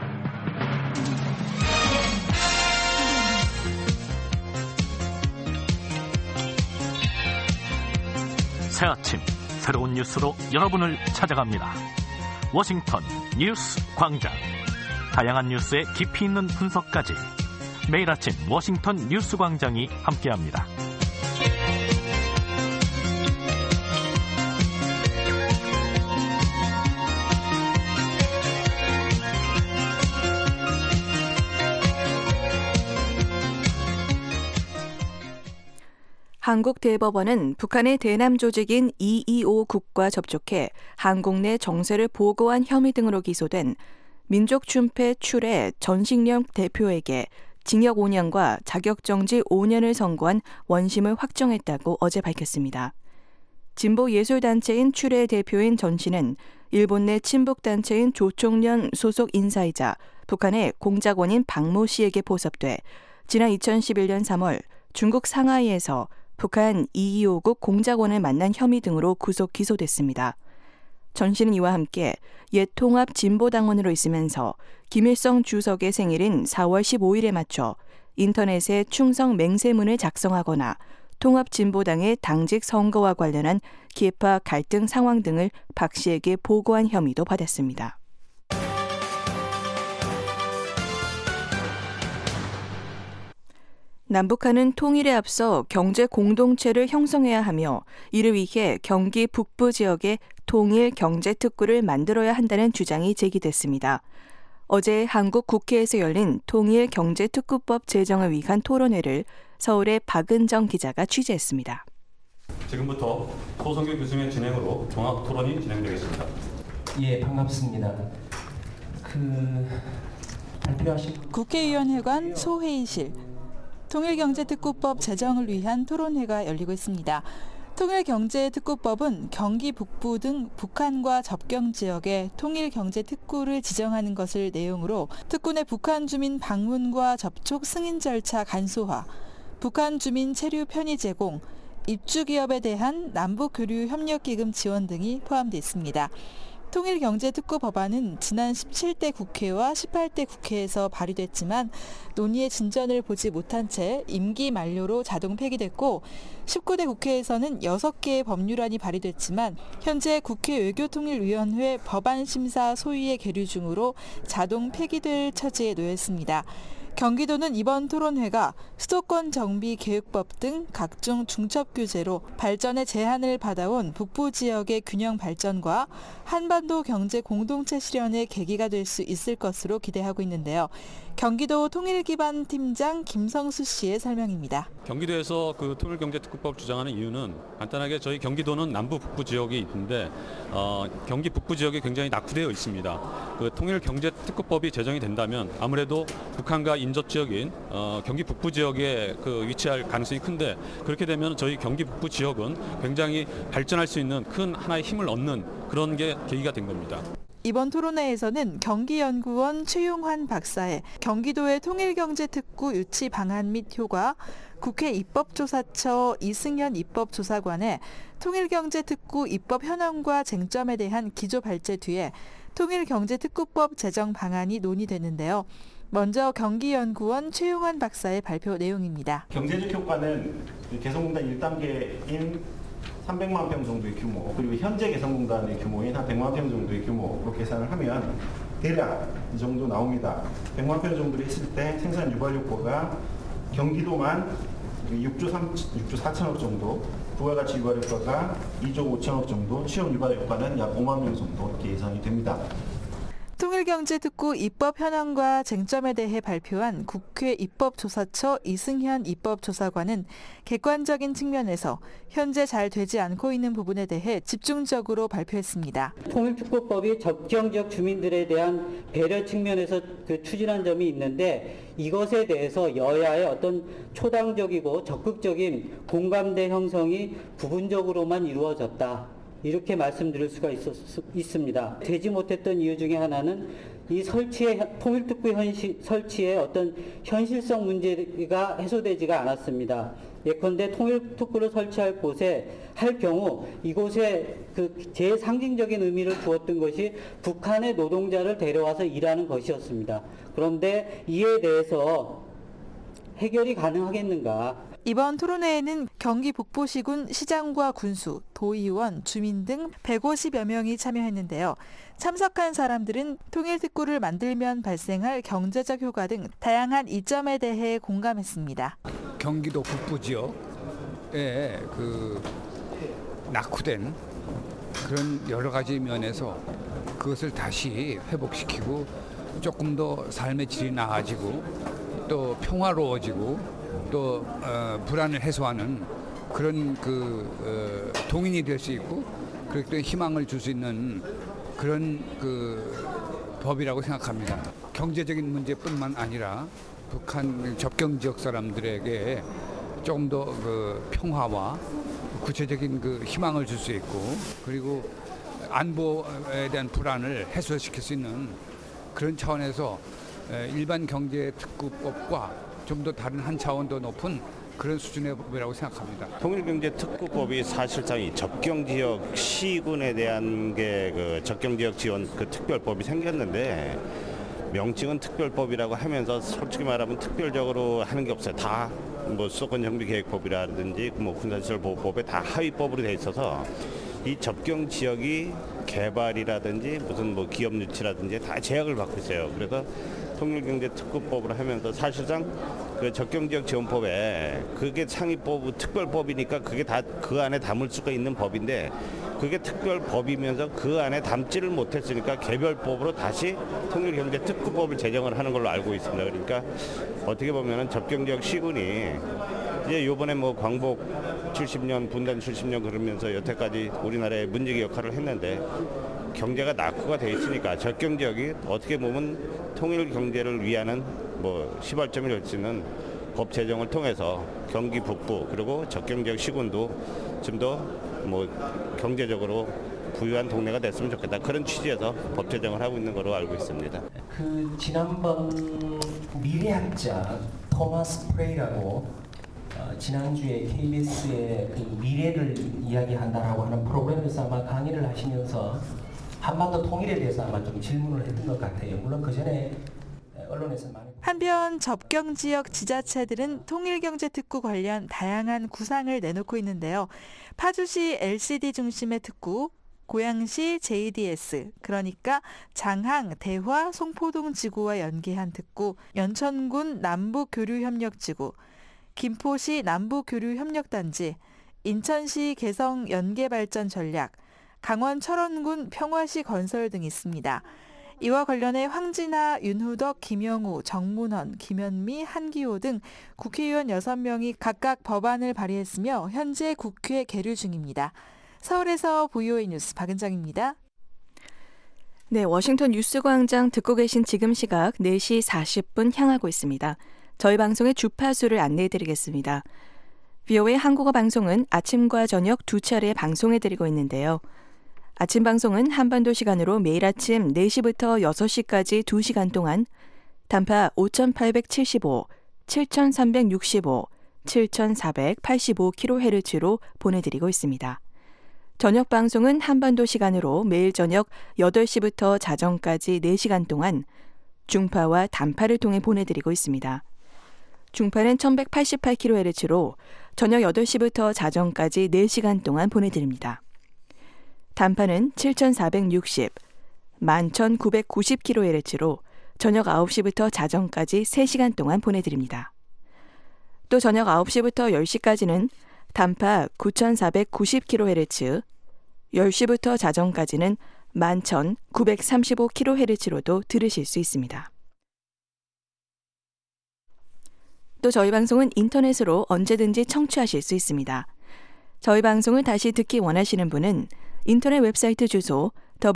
새 아침 새로운 뉴스로 여러분을 찾아갑니다. 워싱턴 뉴스 광장. 다양한 뉴스의 깊이 있는 분석까지 매일 아침 워싱턴 뉴스 광장이 함께합니다. 한국 대법원은 북한의 대남 조직인 225국과 접촉해 한국 내 정세를 보고한 혐의 등으로 기소된 민족춘패 출의 전식령 대표에게 징역 5년과 자격정지 5년을 선고한 원심을 확정했다고 어제 밝혔습니다. 진보 예술단체인 출의 대표인 전 씨는 일본 내 친북단체인 조총련 소속 인사이자 북한의 공작원인 박모 씨에게 포섭돼 지난 2011년 3월 중국 상하이에서 북한 225국 공작원을 만난 혐의 등으로 구속 기소됐습니다. 전 씨는 이와 함께 옛 통합 진보당원으로 있으면서 김일성 주석의 생일인 4월 15일에 맞춰 인터넷에 충성 맹세문을 작성하거나 통합진보당의 당직 선거와 관련한 기회파 갈등 상황 등을 박 씨에게 보고한 혐의도 받았습니다. 남북한은 통일에 앞서 경제 공동체를 형성해야 하며 이를 위해 경기 북부 지역에 통일 경제특구를 만들어야 한다는 주장이 제기됐습니다. 어제 한국 국회에서 열린 통일 경제특구법 제정을 위한 토론회를 서울의 박은정 기자가 취재했습니다. 지금부터 소성규 교수님의 진행으로 종합 토론이 진행되겠습니다. 예, 반갑습니다. 국회의원회관 소회의실. 통일경제특구법 제정을 위한 토론회가 열리고 있습니다. 통일경제특구법은 경기 북부 등 북한과 접경 지역에 통일경제특구를 지정하는 것을 내용으로 특구 내 북한 주민 방문과 접촉 승인 절차 간소화, 북한 주민 체류 편의 제공, 입주기업에 대한 남북교류협력기금 지원 등이 포함되어 있습니다. 통일경제특구 법안은 지난 17대 국회와 18대 국회에서 발의됐지만 논의의 진전을 보지 못한 채 임기 만료로 자동 폐기됐고 19대 국회에서는 6개의 법률안이 발의됐지만 현재 국회 외교통일위원회 법안심사 소위에 계류 중으로 자동 폐기될 처지에 놓였습니다. 경기도는 이번 토론회가 수도권 정비 계획법 등 각종 중첩 규제로 발전에 제한을 받아온 북부 지역의 균형 발전과 한반도 경제 공동체 실현의 계기가 될 수 있을 것으로 기대하고 있는데요. 경기도 통일기반팀장 김성수 씨의 설명입니다. 경기도에서 통일경제특구법 주장하는 이유는 간단하게 저희 경기도는 남부 북부 지역이 있는데 경기 북부 지역이 굉장히 낙후되어 있습니다. 통일경제특구법이 제정이 된다면 아무래도 북한과 인접 지역인 경기 북부 지역에 위치할 가능성이 큰데 그렇게 되면 저희 경기 북부 지역은 굉장히 발전할 수 있는 큰 하나의 힘을 얻는 그런 게 계기가 된 겁니다. 이번 토론회에서는 경기연구원 최용환 박사의 경기도의 통일경제특구 유치 방안 및 효과, 국회 입법조사처 이승현 입법조사관의 통일경제특구 입법 현황과 쟁점에 대한 기조발제 뒤에 통일경제특구법 제정 방안이 논의되는데요. 먼저 경기연구원 최용환 박사의 발표 내용입니다. 경제적 효과는 개성공단 1단계인 300만 평 정도의 규모, 그리고 현재 개성공단의 규모인 한 100만 평 정도의 규모로 계산을 하면 대략 이 정도 나옵니다. 100만 평 정도를 했을 때 생산 유발 효과가 경기도만 6조 4천억 정도, 부가가치 유발 효과가 2조 5천억 정도, 취업 유발 효과는 약 5만 명 정도 이렇게 예상이 됩니다. 통일경제특구 입법 현황과 쟁점에 대해 발표한 국회 입법조사처 이승현 입법조사관은 객관적인 측면에서 현재 잘 되지 않고 있는 부분에 대해 집중적으로 발표했습니다. 통일특구법이 접경지역 주민들에 대한 배려 측면에서 추진한 점이 있는데 이것에 대해서 여야의 어떤 초당적이고 적극적인 공감대 형성이 부분적으로만 이루어졌다. 이렇게 말씀드릴 수가 있습니다. 되지 못했던 이유 중에 하나는 이 통일특구 설치의 어떤 현실성 문제가 해소되지가 않았습니다. 예컨대 통일특구를 설치할 경우 이곳에 제일 상징적인 의미를 주었던 것이 북한의 노동자를 데려와서 일하는 것이었습니다. 그런데 이에 대해서 해결이 가능하겠는가? 이번 토론회에는 경기 북부시군 시장과 군수, 도의원, 주민 등 150여 명이 참여했는데요. 참석한 사람들은 통일특구를 만들면 발생할 경제적 효과 등 다양한 이점에 대해 공감했습니다. 경기도 북부 지역에 낙후된 그런 여러 가지 면에서 그것을 다시 회복시키고 조금 더 삶의 질이 나아지고 또 평화로워지고 또 불안을 해소하는 그런 동인이 될 수 있고 그렇게 희망을 줄 수 있는 그런 법이라고 생각합니다. 경제적인 문제뿐만 아니라 북한 접경 지역 사람들에게 조금 더 평화와 구체적인 희망을 줄 수 있고 그리고 안보에 대한 불안을 해소시킬 수 있는 그런 차원에서 일반 경제특구법과 좀 더 다른 한 차원 더 높은 그런 수준의 법이라고 생각합니다. 통일경제특구법이 사실상 이 접경지역 시군에 대한 게 접경지역 지원 특별법이 생겼는데 명칭은 특별법이라고 하면서 솔직히 말하면 특별적으로 하는 게 없어요. 다 수도권 정비계획법이라든지 군사시설보호법에 다 하위법으로 돼 있어서 이 접경 지역이 개발이라든지 무슨 기업 유치라든지 다 제약을 받고 있어요. 그래서 통일경제특구법으로 하면서 사실상 접경지역 지원법에 그게 상위법 특별법이니까 그게 다 그 안에 담을 수가 있는 법인데 그게 특별법이면서 그 안에 담지를 못했으니까 개별법으로 다시 통일경제특구법을 제정을 하는 걸로 알고 있습니다. 그러니까 어떻게 보면은 접경지역 시군이 이제 요번에 광복 70년, 분단 70년 그러면서 여태까지 우리나라의 문제기 역할을 했는데 경제가 낙후가 돼 있으니까 접경지역이 어떻게 보면 통일 경제를 위하는 시발점이 될 수 있는 법 제정을 통해서 경기 북부 그리고 접경지역 시군도 좀 더 경제적으로 부유한 동네가 됐으면 좋겠다. 그런 취지에서 법 제정을 하고 있는 거로 알고 있습니다. 지난번 미래학자 토마스 프레이라고 지난주에 KBS의 미래를 이야기한다라고 하는 프로그램에서 아마 강의를 하시면서 한반도 통일에 대해서 아마 좀 질문을 했던 것 같아요. 물론 그 전에 언론에서 많이. 한편 접경지역 지자체들은 통일경제특구 관련 다양한 구상을 내놓고 있는데요. 파주시 LCD 중심의 특구, 고양시 JDS, 그러니까 장항, 대화, 송포동 지구와 연계한 특구, 연천군 남북교류협력지구, 김포시 남북교류협력단지, 인천시 개성 연계발전 전략, 강원 철원군 평화시 건설 등이 있습니다. 이와 관련해 황진아, 윤후덕, 김영우, 정문헌, 김현미, 한기호 등 국회의원 6명이 각각 법안을 발의했으며 현재 국회 계류 중입니다. 서울에서 VOA 뉴스 박은정입니다. 네, 워싱턴 뉴스광장 듣고 계신 지금 시각 4시 40분 향하고 있습니다. 저희 방송의 주파수를 안내해드리겠습니다. VOA 한국어 방송은 아침과 저녁 두 차례 방송해드리고 있는데요. 아침 방송은 한반도 시간으로 매일 아침 4시부터 6시까지 2시간 동안 단파 5875, 7365, 7485kHz로 보내드리고 있습니다. 저녁 방송은 한반도 시간으로 매일 저녁 8시부터 자정까지 4시간 동안 중파와 단파를 통해 보내드리고 있습니다. 중파는 1188kHz로 저녁 8시부터 자정까지 4시간 동안 보내드립니다. 단파는 7460, 11990kHz로 저녁 9시부터 자정까지 3시간 동안 보내드립니다. 또 저녁 9시부터 10시까지는 단파 9490kHz, 10시부터 자정까지는 11935kHz로도 들으실 수 있습니다. 또 저희 방송은 인터넷으로 언제든지 청취하실 수 있습니다. 저희 방송을 다시 듣기 원하시는 분은 인터넷 웹사이트 주소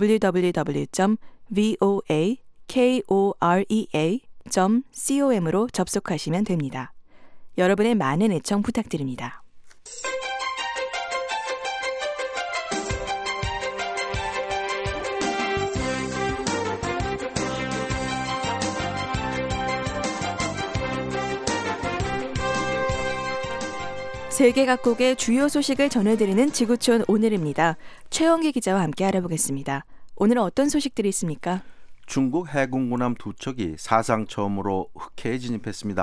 www.voakorea.com으로 접속하시면 됩니다. 여러분의 많은 애청 부탁드립니다. 세계 각국의 주요 소식을 전해드리는 지구촌 오늘입니다. 최영기 기자와 함께 알아보겠습니다. 오늘은 어떤 소식들이 있습니까? 중국 해군군함 2척이 사상 처음으로 흑해에 진입했습니다.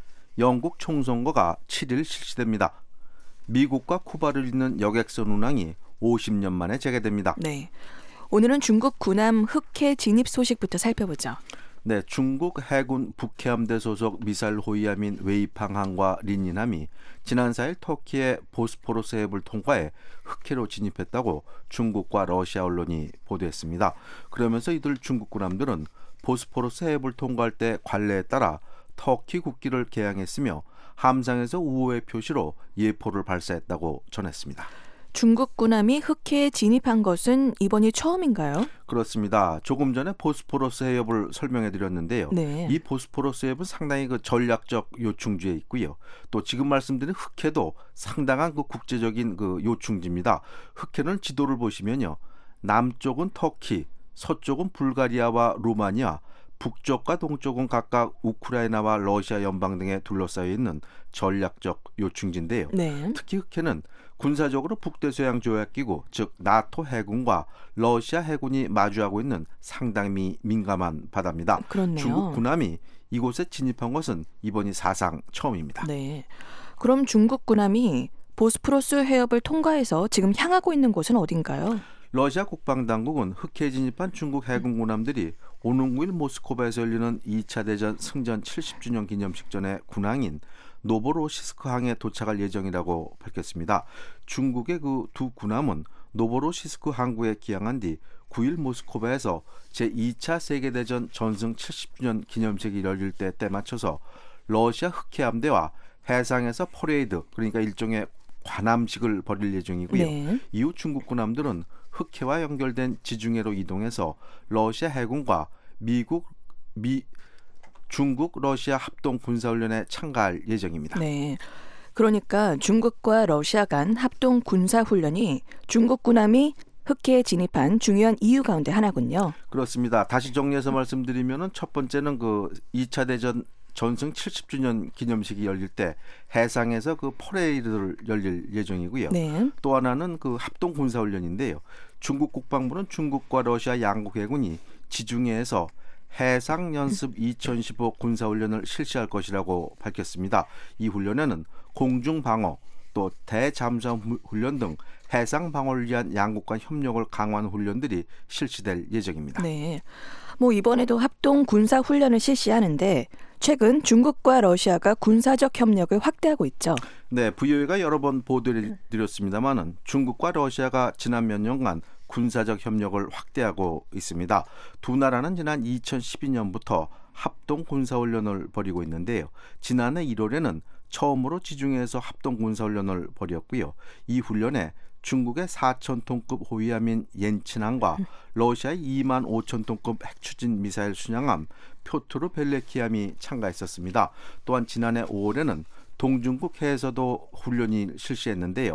영국 총선거가 7일 실시됩니다. 미국과 쿠바를 잇는 여객선 운항이 50년 만에 재개됩니다. 네, 오늘은 중국 군함 흑해 진입 소식부터 살펴보죠. 네, 중국 해군 북해함대 소속 미사일 호위함인 웨이팡함과 린닌함이 지난 4일 터키의 보스포러스 해협을 통과해 흑해로 진입했다고 중국과 러시아 언론이 보도했습니다. 그러면서 이들 중국 군함들은 보스포러스 해협을 통과할 때 관례에 따라 터키 국기를 개양했으며 함상에서 우호의 표시로 예포를 발사했다고 전했습니다. 중국 군함이 흑해에 진입한 것은 이번이 처음인가요? 그렇습니다. 조금 전에 보스포러스 해협을 설명해 드렸는데요. 네. 이 보스포러스 해협은 상당히 전략적 요충지에 있고요. 또 지금 말씀드린 흑해도 상당한 국제적인 요충지입니다. 흑해는 지도를 보시면요. 남쪽은 터키, 서쪽은 불가리아와 루마니아, 북쪽과 동쪽은 각각 우크라이나와 러시아 연방 등에 둘러싸여 있는 전략적 요충지인데요. 네. 특히 흑해는 군사적으로 북대서양 조약기구, 즉 나토 해군과 러시아 해군이 마주하고 있는 상당히 민감한 바다입니다. 그렇네요. 중국 군함이 이곳에 진입한 것은 이번이 사상 처음입니다. 네. 그럼 중국 군함이 보스포러스 해협을 통과해서 지금 향하고 있는 곳은 어딘가요? 러시아 국방당국은 흑해에 진입한 중국 해군 군함들이 오는 9일 모스크바에서 열리는 2차 대전 승전 70주년 기념식 전에 군항인 노보로시스크 항에 도착할 예정이라고 밝혔습니다. 중국의 두 군함은 노보로시스크 항구에 기항한 뒤 9일 모스크바에서 제2차 세계대전 전승 70주년 기념식이 열릴 때 맞춰서 러시아 흑해 함대와 해상에서 퍼레이드, 그러니까 일종의 관함식을 벌일 예정이고요. 네. 이후 중국 군함들은 흑해와 연결된 지중해로 이동해서 러시아 해군과 중국, 러시아 합동 군사훈련에 참가할 예정입니다. 네, 그러니까 중국과 러시아 간 합동 군사훈련이 중국 군함이 흑해에 진입한 중요한 이유 가운데 하나군요. 그렇습니다. 다시 정리해서 말씀드리면은 첫 번째는 2차 대전 전승 70주년 기념식이 열릴 때 해상에서 퍼레이드를 열릴 예정이고요. 네. 또 하나는 합동 군사훈련인데요. 중국 국방부는 중국과 러시아 양국 해군이 지중해에서 해상연습 2015 군사훈련을 실시할 것이라고 밝혔습니다. 이 훈련에는 공중방어, 또 대잠수함 훈련 등 해상방어를 위한 양국 간 협력을 강화하는 훈련들이 실시될 예정입니다. 네, 이번에도 합동 군사훈련을 실시하는데 최근 중국과 러시아가 군사적 협력을 확대하고 있죠. 네, VOA가 여러 번 보도를 드렸습니다마는 중국과 러시아가 지난 몇 년간 군사적 협력을 확대하고 있습니다. 두 나라는 지난 2012년부터 합동 군사훈련을 벌이고 있는데요. 지난해 1월에는 처음으로 지중해에서 합동 군사훈련을 벌였고요. 이 훈련에 중국의 4,000톤급 호위함인 옌친함과 러시아의 25,000톤급 핵추진 미사일 순양함 표트르 벨레키함이 참가했었습니다. 또한 지난해 5월에는 동중국 해에서도 훈련이 실시했는데요.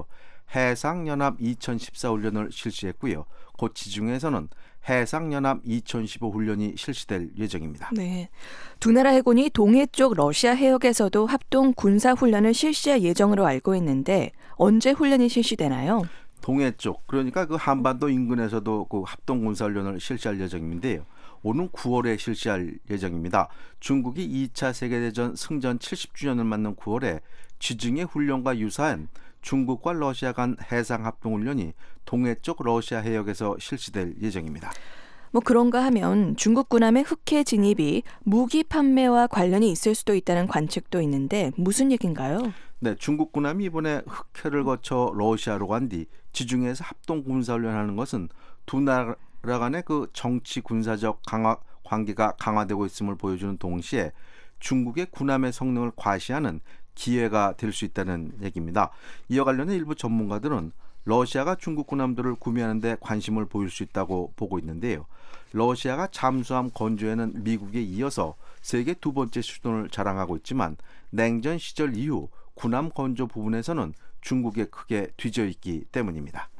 해상연합 2014 훈련을 실시했고요. 곧 지중해에서는 해상연합 2015 훈련이 실시될 예정입니다. 네, 두 나라 해군이 동해 쪽 러시아 해역에서도 합동 군사 훈련을 실시할 예정으로 알고 있는데 언제 훈련이 실시되나요? 동해 쪽, 그러니까 그 한반도 인근에서도 그 합동 군사 훈련을 실시할 예정인데요. 오는 9월에 실시할 예정입니다. 중국이 2차 세계대전 승전 70주년을 맞는 9월에 지중해 훈련과 유사한 중국과 러시아 간 해상 합동 훈련이 동해 쪽 러시아 해역에서 실시될 예정입니다. 뭐 그런가 하면 중국 군함의 흑해 진입이 무기 판매와 관련이 있을 수도 있다는 관측도 있는데 무슨 얘기인가요? 네, 중국 군함이 이번에 흑해를 거쳐 러시아로 간 뒤 지중해에서 합동 군사훈련하는 것은 두 나라 간의 그 정치 군사적 관계가 강화되고 있음을 보여주는 동시에 중국의 군함의 성능을 과시하는 기회가 될 수 있다는 얘기입니다. 이와 관련해 일부 전문가들은 러시아가 중국 군함들을 구매하는 데 관심을 보일 수 있다고 보고 있는데요. 러시아가 잠수함 건조에는 미국에 이어서 세계 두 번째 수준을 자랑하고 있지만 냉전 시절 이후 군함 건조 부분에서는 중국에 크게 뒤져 있기 때문입니다.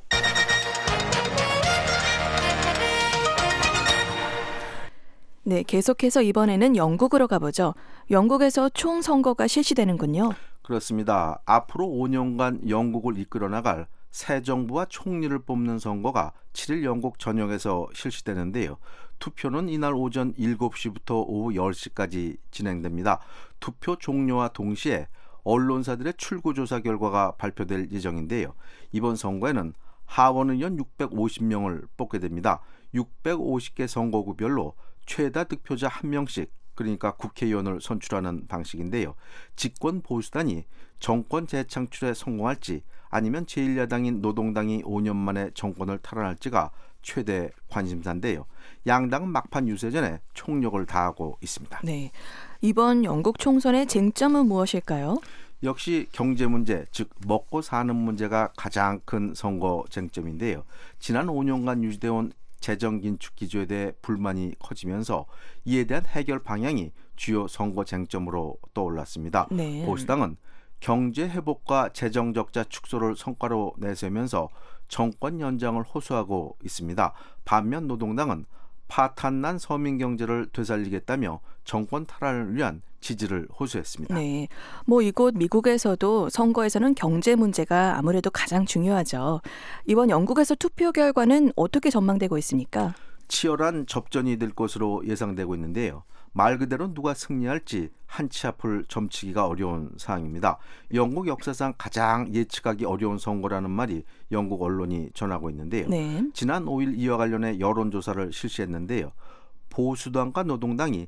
네, 계속해서 이번에는 영국으로 가보죠. 영국에서 총선거가 실시되는군요. 그렇습니다. 앞으로 5년간 영국을 이끌어 나갈 새 정부와 총리를 뽑는 선거가 7일 영국 전역에서 실시되는데요. 투표는 이날 오전 7시부터 오후 10시까지 진행됩니다. 투표 종료와 동시에 언론사들의 출구조사 결과가 발표될 예정인데요. 이번 선거에는 하원 의원 650명을 뽑게 됩니다. 650개 선거구별로 최다 득표자 1명씩, 그러니까 국회의원을 선출하는 방식인데요. 집권 보수단이 정권 재창출에 성공할지 아니면 제1야당인 노동당이 5년 만에 정권을 탈환할지가 최대 관심사인데요. 양당은 막판 유세전에 총력을 다하고 있습니다. 네, 이번 영국 총선의 쟁점은 무엇일까요? 역시 경제 문제, 즉 먹고 사는 문제가 가장 큰 선거 쟁점인데요. 지난 5년간 유지되어온 재정 긴축 기조에 대해 불만이 커지면서 이에 대한 해결 방향이 주요 선거 쟁점으로 떠올랐습니다. 네. 보수당은 경제 회복과 재정 적자 축소를 성과로 내세우면서 정권 연장을 호소하고 있습니다. 반면 노동당은 파탄난 서민 경제를 되살리겠다며 정권 탈환을 위한 지지를 호소했습니다. 네, 뭐 이곳 미국에서도 선거에서는 경제 문제가 아무래도 가장 중요하죠. 이번 영국에서 투표 결과는 어떻게 전망되고 있습니까? 치열한 접전이 될 것으로 예상되고 있는데요. 말 그대로 누가 승리할지 한치 앞을 점치기가 어려운 상황입니다. 영국 역사상 가장 예측하기 어려운 선거라는 말이 영국 언론이 전하고 있는데요. 네. 지난 5일 이와 관련해 여론조사를 실시했는데요. 보수당과 노동당이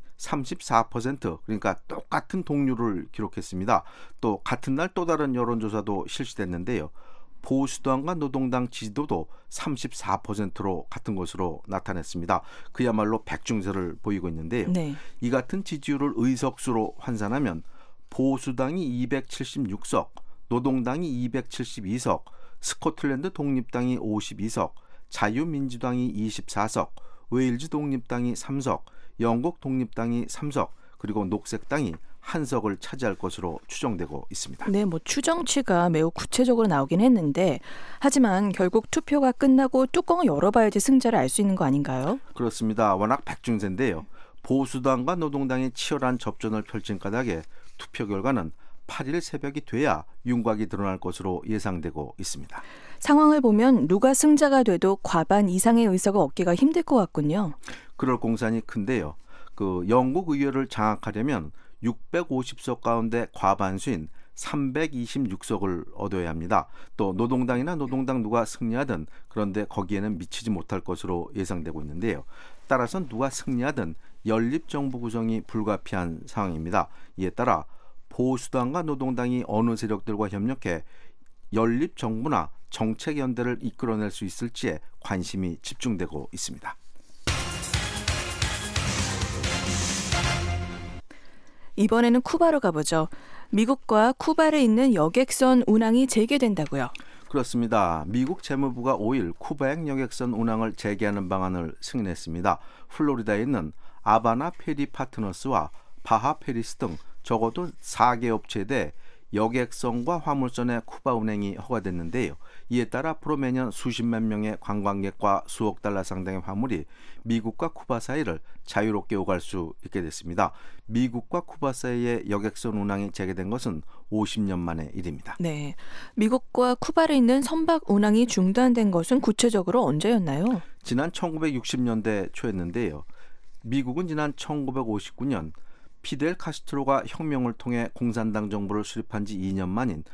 34%, 그러니까 똑같은 동률을 기록했습니다. 또 같은 날 또 다른 여론조사도 실시됐는데요. 보수당과 노동당 지지도도 34%로 같은 것으로 나타냈습니다. 그야말로 백중세를 보이고 있는데요. 네. 이 같은 지지율을 의석수로 환산하면 보수당이 276석, 노동당이 272석, 스코틀랜드 독립당이 52석, 자유민주당이 24석, 웨일즈 독립당이 3석, 영국 독립당이 3석, 그리고 녹색당이 1석을 차지할 것으로 추정되고 있습니다. 네, 뭐 추정치가 매우 구체적으로 나오긴 했는데 하지만 결국 투표가 끝나고 뚜껑을 열어봐야지 승자를 알 수 있는 거 아닌가요? 그렇습니다. 워낙 백중세인데요. 보수당과 노동당이 치열한 접전을 펼친 까닭에 투표 결과는 8일 새벽이 돼야 윤곽이 드러날 것으로 예상되고 있습니다. 상황을 보면 누가 승자가 돼도 과반 이상의 의석을 얻기가 힘들 것 같군요. 그럴 공산이 큰데요. 그 영국 의회를 장악하려면 650석 가운데 과반수인 326석을 얻어야 합니다. 또 노동당이나 노동당 누가 승리하든 그런데 거기에는 미치지 못할 것으로 예상되고 있는데요. 따라서 누가 승리하든 연립정부 구성이 불가피한 상황입니다. 이에 따라 보수당과 노동당이 어느 세력들과 협력해 연립정부나 정책연대를 이끌어낼 수 있을지에 관심이 집중되고 있습니다. 이번에는 쿠바로 가보죠. 미국과 쿠바를 잇는 여객선 운항이 재개된다고요. 그렇습니다. 미국 재무부가 5일 쿠바행 여객선 운항을 재개하는 방안을 승인했습니다. 플로리다에 있는 아바나 페리 파트너스와 바하 페리스 등 적어도 4개 업체에 대해 여객선과 화물선의 쿠바 운행이 허가됐는데요. 이에 따라 앞으로 매년 수십만 명의 관광객과 수억 달러 상당의 화물이 미국과 쿠바 사이를 자유롭게 오갈 수 있게 됐습니다. 미국과 쿠바 사이의 여객선 운항이 재개된 것은 50년 만의 일입니다. 네, 미국과 쿠바를 잇는 선박 운항이 중단된 것은 구체적으로 언제였나요? 지난 1960년대 초였는데요. 미국은 지난 1959년 피델 카스트로가 혁명을 통해 공산당 정부를 수립한 지 2년 만인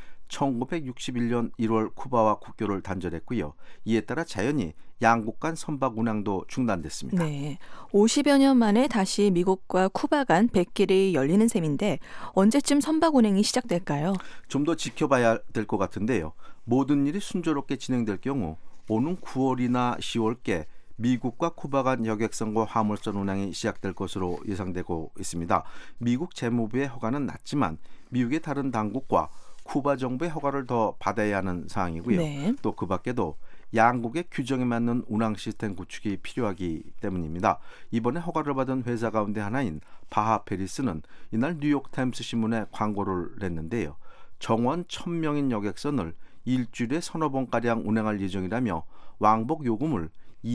1961년 1월 쿠바와 국교를 단절했고요. 이에 따라 자연히 양국 간 선박 운항도 중단됐습니다. 네, 50여 년 만에 다시 미국과 쿠바 간 백길이 열리는 셈인데 언제쯤 선박 운행이 시작될까요? 좀 더 지켜봐야 될 것 같은데요. 모든 일이 순조롭게 진행될 경우 오는 9월이나 10월께 미국과 쿠바 간 여객선과 화물선 운항이 시작될 것으로 예상되고 있습니다. 미국 재무부의 허가는 낮지만 미국의 다른 당국과 쿠바 정부의 허가를 더 받아야 하는 상황이고요. 네. 또 그 밖에도 양국의 규정에 맞는 운항 시스템 구축이 필요하기 때문입니다. 이번에 허가를 받은 회사 가운데 하나인 바하 페리스는 이날 뉴욕타임스 신문에 광고를 냈는데요. 정원 1000명인 여객선을 일주일에 서너 번가량 운행할 예정이라며 왕복 요금을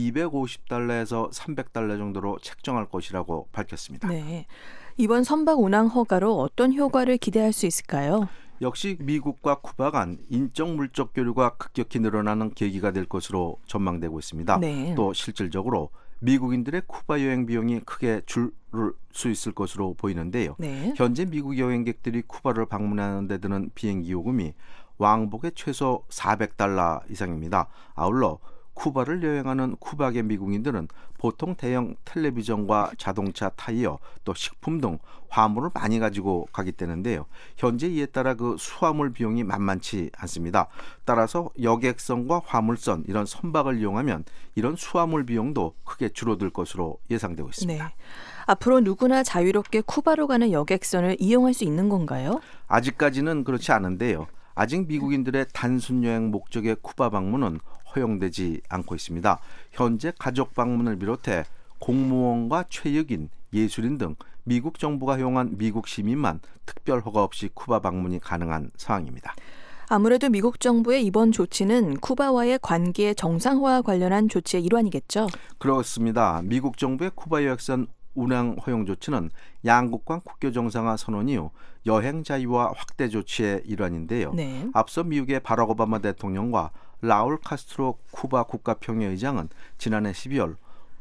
$250에서 $300 정도로 책정할 것이라고 밝혔습니다. 네, 이번 선박 운항 허가로 어떤 효과를 기대할 수 있을까요? 역시 미국과 쿠바 간 인적 물적 교류가 급격히 늘어나는 계기가 될 것으로 전망되고 있습니다. 네. 또 실질적으로 미국인들의 쿠바 여행 비용이 크게 줄을 수 있을 것으로 보이는데요. 네. 현재 미국 여행객들이 쿠바를 방문하는 데 드는 비행기 요금이 왕복에 최소 $400 이상입니다. 아울러 쿠바를 여행하는 쿠바계 미국인들은 보통 대형 텔레비전과 자동차 타이어 또 식품 등 화물을 많이 가지고 가기 때문인데요. 현재 이에 따라 그 수화물 비용이 만만치 않습니다. 따라서 여객선과 화물선 이런 선박을 이용하면 이런 수화물 비용도 크게 줄어들 것으로 예상되고 있습니다. 네. 앞으로 누구나 자유롭게 쿠바로 가는 여객선을 이용할 수 있는 건가요? 아직까지는 그렇지 않은데요. 아직 미국인들의 단순 여행 목적의 쿠바 방문은 허용되지 않고 있습니다. 현재 가족 방문을 비롯해 공무원과 최역인, 예술인 등 미국 정부가 허용한 미국 시민만 특별 허가 없이 쿠바 방문이 가능한 상황입니다. 아무래도 미국 정부의 이번 조치는 쿠바와의 관계의 정상화와 관련한 조치의 일환이겠죠? 그렇습니다. 미국 정부의 쿠바 여객선 운항 허용 조치는 양국 간 국교 정상화 선언 이후 여행 자유화 확대 조치의 일환인데요. 네. 앞서 미국의 바락 오바마 대통령과 라울 카스트로 쿠바 국가평의장은 지난해 12월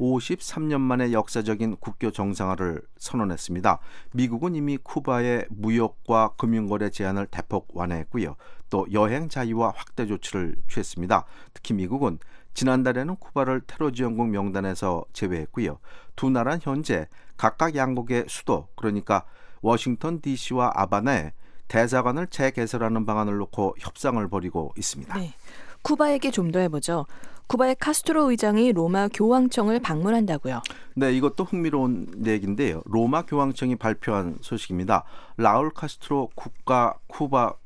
53년 만에 역사적인 국교 정상화를 선언했습니다. 미국은 이미 쿠바의 무역과 금융거래 제한을 대폭 완화했고요. 또 여행 자유화 확대 조치를 취했습니다. 특히 미국은 지난달에는 쿠바를 테러지원국 명단에서 제외했고요. 두 나라는 현재 각각 양국의 수도 그러니까 워싱턴 DC와 아바나에 대사관을 재개설하는 방안을 놓고 협상을 벌이고 있습니다. 네. 쿠바 얘기 좀 더 해보죠. 쿠바의 카스트로 의장이 로마 교황청을 방문한다고요. 네, 이것도 흥미로운 얘기인데요. 로마 교황청이 발표한 소식입니다. 라울 카스트로 쿠바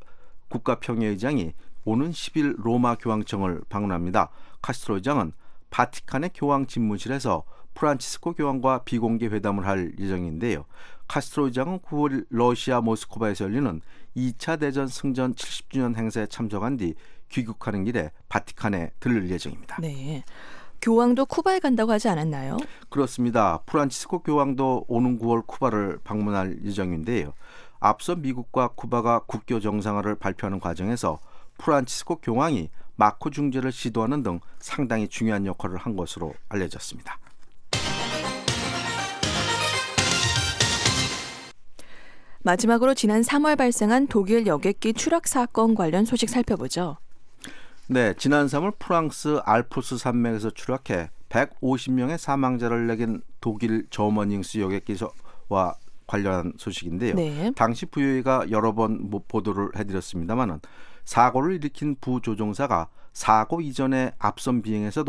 국가평의장이 오는 10일 로마 교황청을 방문합니다. 카스트로 의장은 바티칸의 교황 집무실에서 프란치스코 교황과 비공개 회담을 할 예정인데요. 카스트로 의장은 9월 러시아 모스크바에서 열리는 2차 대전 승전 70주년 행사에 참석한 뒤 귀국하는 길에 바티칸에 들를 예정입니다. 네, 교황도 쿠바에 간다고 하지 않았나요? 그렇습니다. 프란치스코 교황도 오는 9월 쿠바를 방문할 예정인데요. 앞서 미국과 쿠바가 국교 정상화를 발표하는 과정에서 프란치스코 교황이 마코 중재를 시도하는 등 상당히 중요한 역할을 한 것으로 알려졌습니다. 마지막으로 지난 3월 발생한 독일 여객기 추락 사건 관련 소식 살펴보죠. 네, 지난 3월 프랑스 알프스 산맥에서 추락해 150명의 사망자를 내긴 독일 저머닝스 여객기와 관련한 소식인데요. 네. 당시 VOA가 여러 번 보도를 해드렸습니다만 사고를 일으킨 부조종사가 사고 이전에 앞선 비행에서도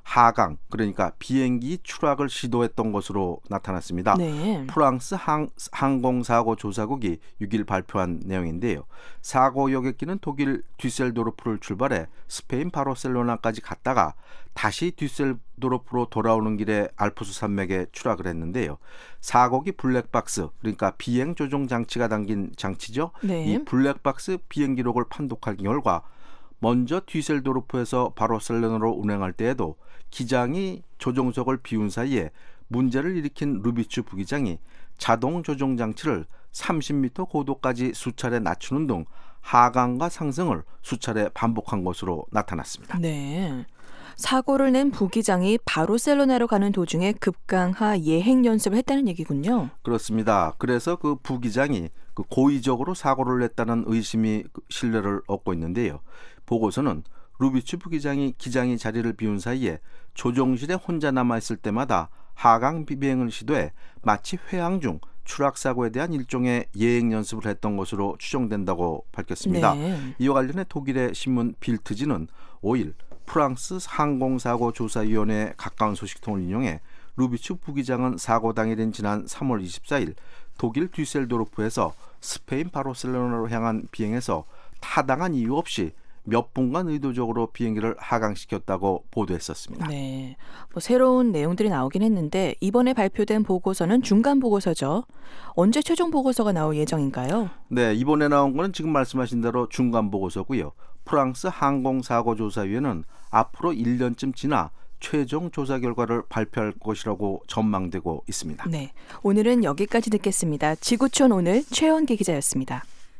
하강, 그러니까 비행기 추락을 시도했던 것으로 나타났습니다. 네. 프랑스 항공사고 조사국이 6일 발표한 내용인데요. 사고 여객기는 독일 뒤셀도르프를 출발해 스페인 바르셀로나까지 갔다가 다시 뒤셀도르프로 돌아오는 길에 알프스 산맥에 추락을 했는데요. 사고기 블랙박스, 그러니까 비행 조종 장치가 담긴 장치죠. 네. 이 블랙박스 비행 기록을 판독한 결과 먼저 뒤셀도르프에서 바르셀로나로 운행할 때에도 기장이 조종석을 비운 사이에 문제를 일으킨 루비츠 부기장이 자동 조종 장치를 30m 고도까지 수차례 낮추는 등 하강과 상승을 수차례 반복한 것으로 나타났습니다. 네. 사고를 낸 부기장이 바르셀로나로 가는 도중에 급강하 예행 연습을 했다는 얘기군요. 그렇습니다. 그래서 그 부기장이 고의적으로 사고를 냈다는 의심이 신뢰를 얻고 있는데요. 보고서는 루비츠 부기장이 기장이 자리를 비운 사이에 조종실에 혼자 남아있을 때마다 하강 비행을 시도해 마치 회항 중 추락사고에 대한 일종의 예행 연습을 했던 것으로 추정된다고 밝혔습니다. 네. 이와 관련해 독일의 신문 빌트지는 5일 프랑스 항공사고조사위원회에 가까운 소식통을 인용해 루비츠 부기장은 사고 당일인 지난 3월 24일 독일 뒤셀도르프에서 스페인 바르셀로나로 향한 비행에서 타당한 이유 없이 몇 분간 의도적으로 비행기를 하강시켰다고 보도했었습니다. 네, 새로운 내용들이 나오긴 했는데 이번에 발표된 보고서는 중간 보고서죠. 언제 최종 보고서가 나올 예정인가요? 네, 이번에 나온 거는 지금 말씀하신 대로 중간 보고서고요. 프랑스 항공사고조사위원회는 앞으로 1년쯤 지나 최종 조사 결과를 발표할 것이라고 전망되고 있습니다. 네, 오늘은 여기까지 듣겠습니다. 지구촌 오늘 최원기 기자였습니다.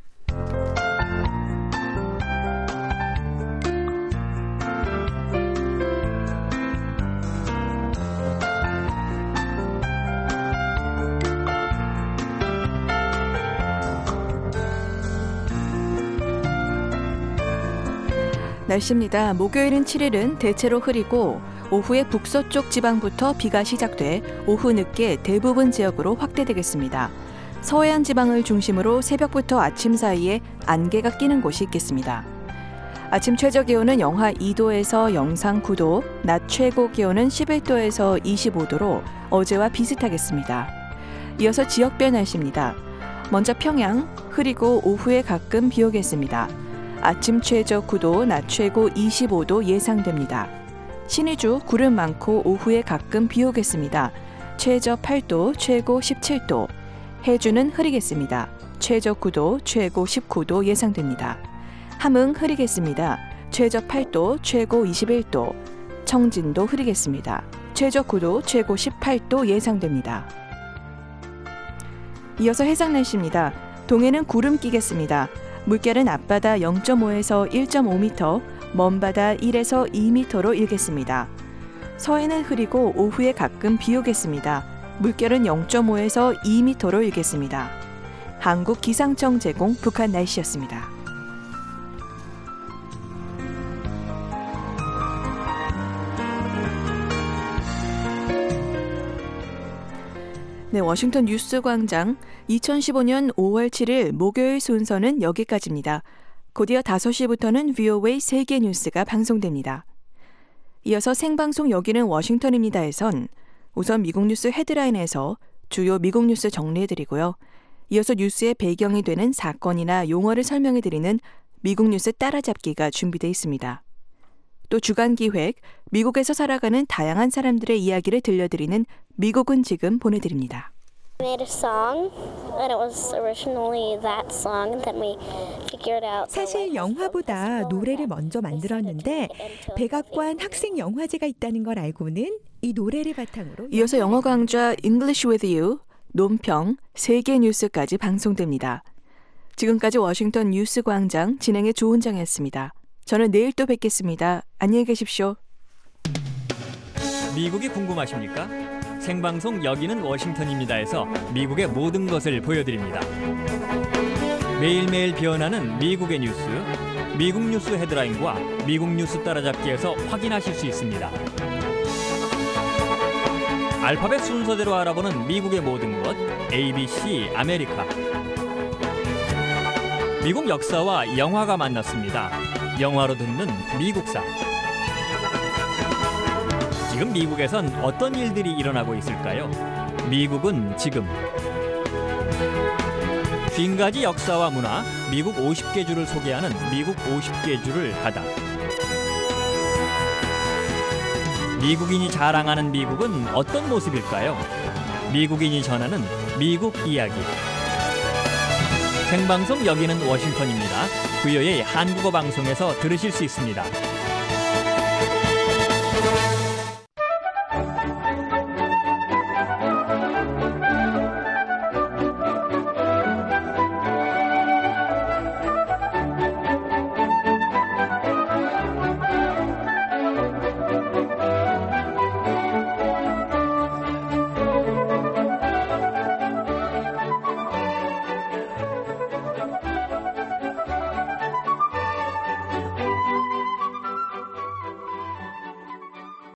날씨입니다. 목요일인 7일은 대체로 흐리고 오후에 북서쪽 지방부터 비가 시작돼 오후 늦게 대부분 지역으로 확대되겠습니다. 서해안 지방을 중심으로 새벽부터 아침 사이에 안개가 끼는 곳이 있겠습니다. 아침 최저 기온은 영하 2도에서 영상 9도, 낮 최고 기온은 11도에서 25도로 어제와 비슷하겠습니다. 이어서 지역별 날씨입니다. 먼저 평양, 흐리고 오후에 가끔 비 오겠습니다. 아침 최저 9도, 낮 최고 25도 예상됩니다. 신의주 구름 많고 오후에 가끔 비 오겠습니다. 최저 8도, 최고 17도. 해주는 흐리겠습니다. 최저 9도, 최고 19도 예상됩니다. 함흥 흐리겠습니다. 최저 8도, 최고 21도. 청진도 흐리겠습니다. 최저 9도, 최고 18도 예상됩니다. 이어서 해상 날씨입니다. 동해는 구름 끼겠습니다. 물결은 앞바다 0.5에서 1.5m, 먼바다 1에서 2m로 일겠습니다. 서해는 흐리고 오후에 가끔 비 오겠습니다. 물결은 0.5에서 2m로 일겠습니다. 한국기상청 제공 북한 날씨였습니다. 네, 워싱턴 뉴스광장 2015년 5월 7일 목요일 순서는 여기까지입니다. 곧이어 5시부터는 VOA 세계 뉴스가 방송됩니다. 이어서 생방송 여기는 워싱턴입니다에선 우선 미국 뉴스 헤드라인에서 주요 미국 뉴스 정리해드리고요. 이어서 뉴스의 배경이 되는 사건이나 용어를 설명해드리는 미국 뉴스 따라잡기가 준비되어 있습니다. 또 주간 기획, 미국에서 살아가는 다양한 사람들의 이야기를 들려드리는 미국은 지금 보내드립니다. 사실 영화보다 노래를 먼저 만들었는데 백악관 학생 영화제가 있다는 걸 알고는 이 노래를 바탕으로 이어서 영어 강좌 English with You, 논평, 세계 뉴스까지 방송됩니다. 지금까지 워싱턴 뉴스광장 진행의 조은정이었습니다. 저는 내일 또 뵙겠습니다. 안녕히 계십시오. 미국이 궁금하십니까? 생방송 여기는 워싱턴입니다에서 미국의 모든 것을 보여드립니다. 매일매일 변하는 미국의 뉴스, 미국 뉴스 헤드라인과 미국 뉴스 따라잡기에서 확인하실 수 있습니다. 알파벳 순서대로 알아보는 미국의 모든 것, ABC 아메리카. 미국 역사와 영화가 만났습니다. 영화로 듣는 미국사. 지금 미국에선 어떤 일들이 일어나고 있을까요? 미국은 지금 50가지 역사와 문화, 미국 50개 주를 소개하는 미국 50개 주를 하다. 미국인이 자랑하는 미국은 어떤 모습일까요? 미국인이 전하는 미국 이야기. 생방송 여기는 워싱턴입니다. VOA 한국어 방송에서 들으실 수 있습니다.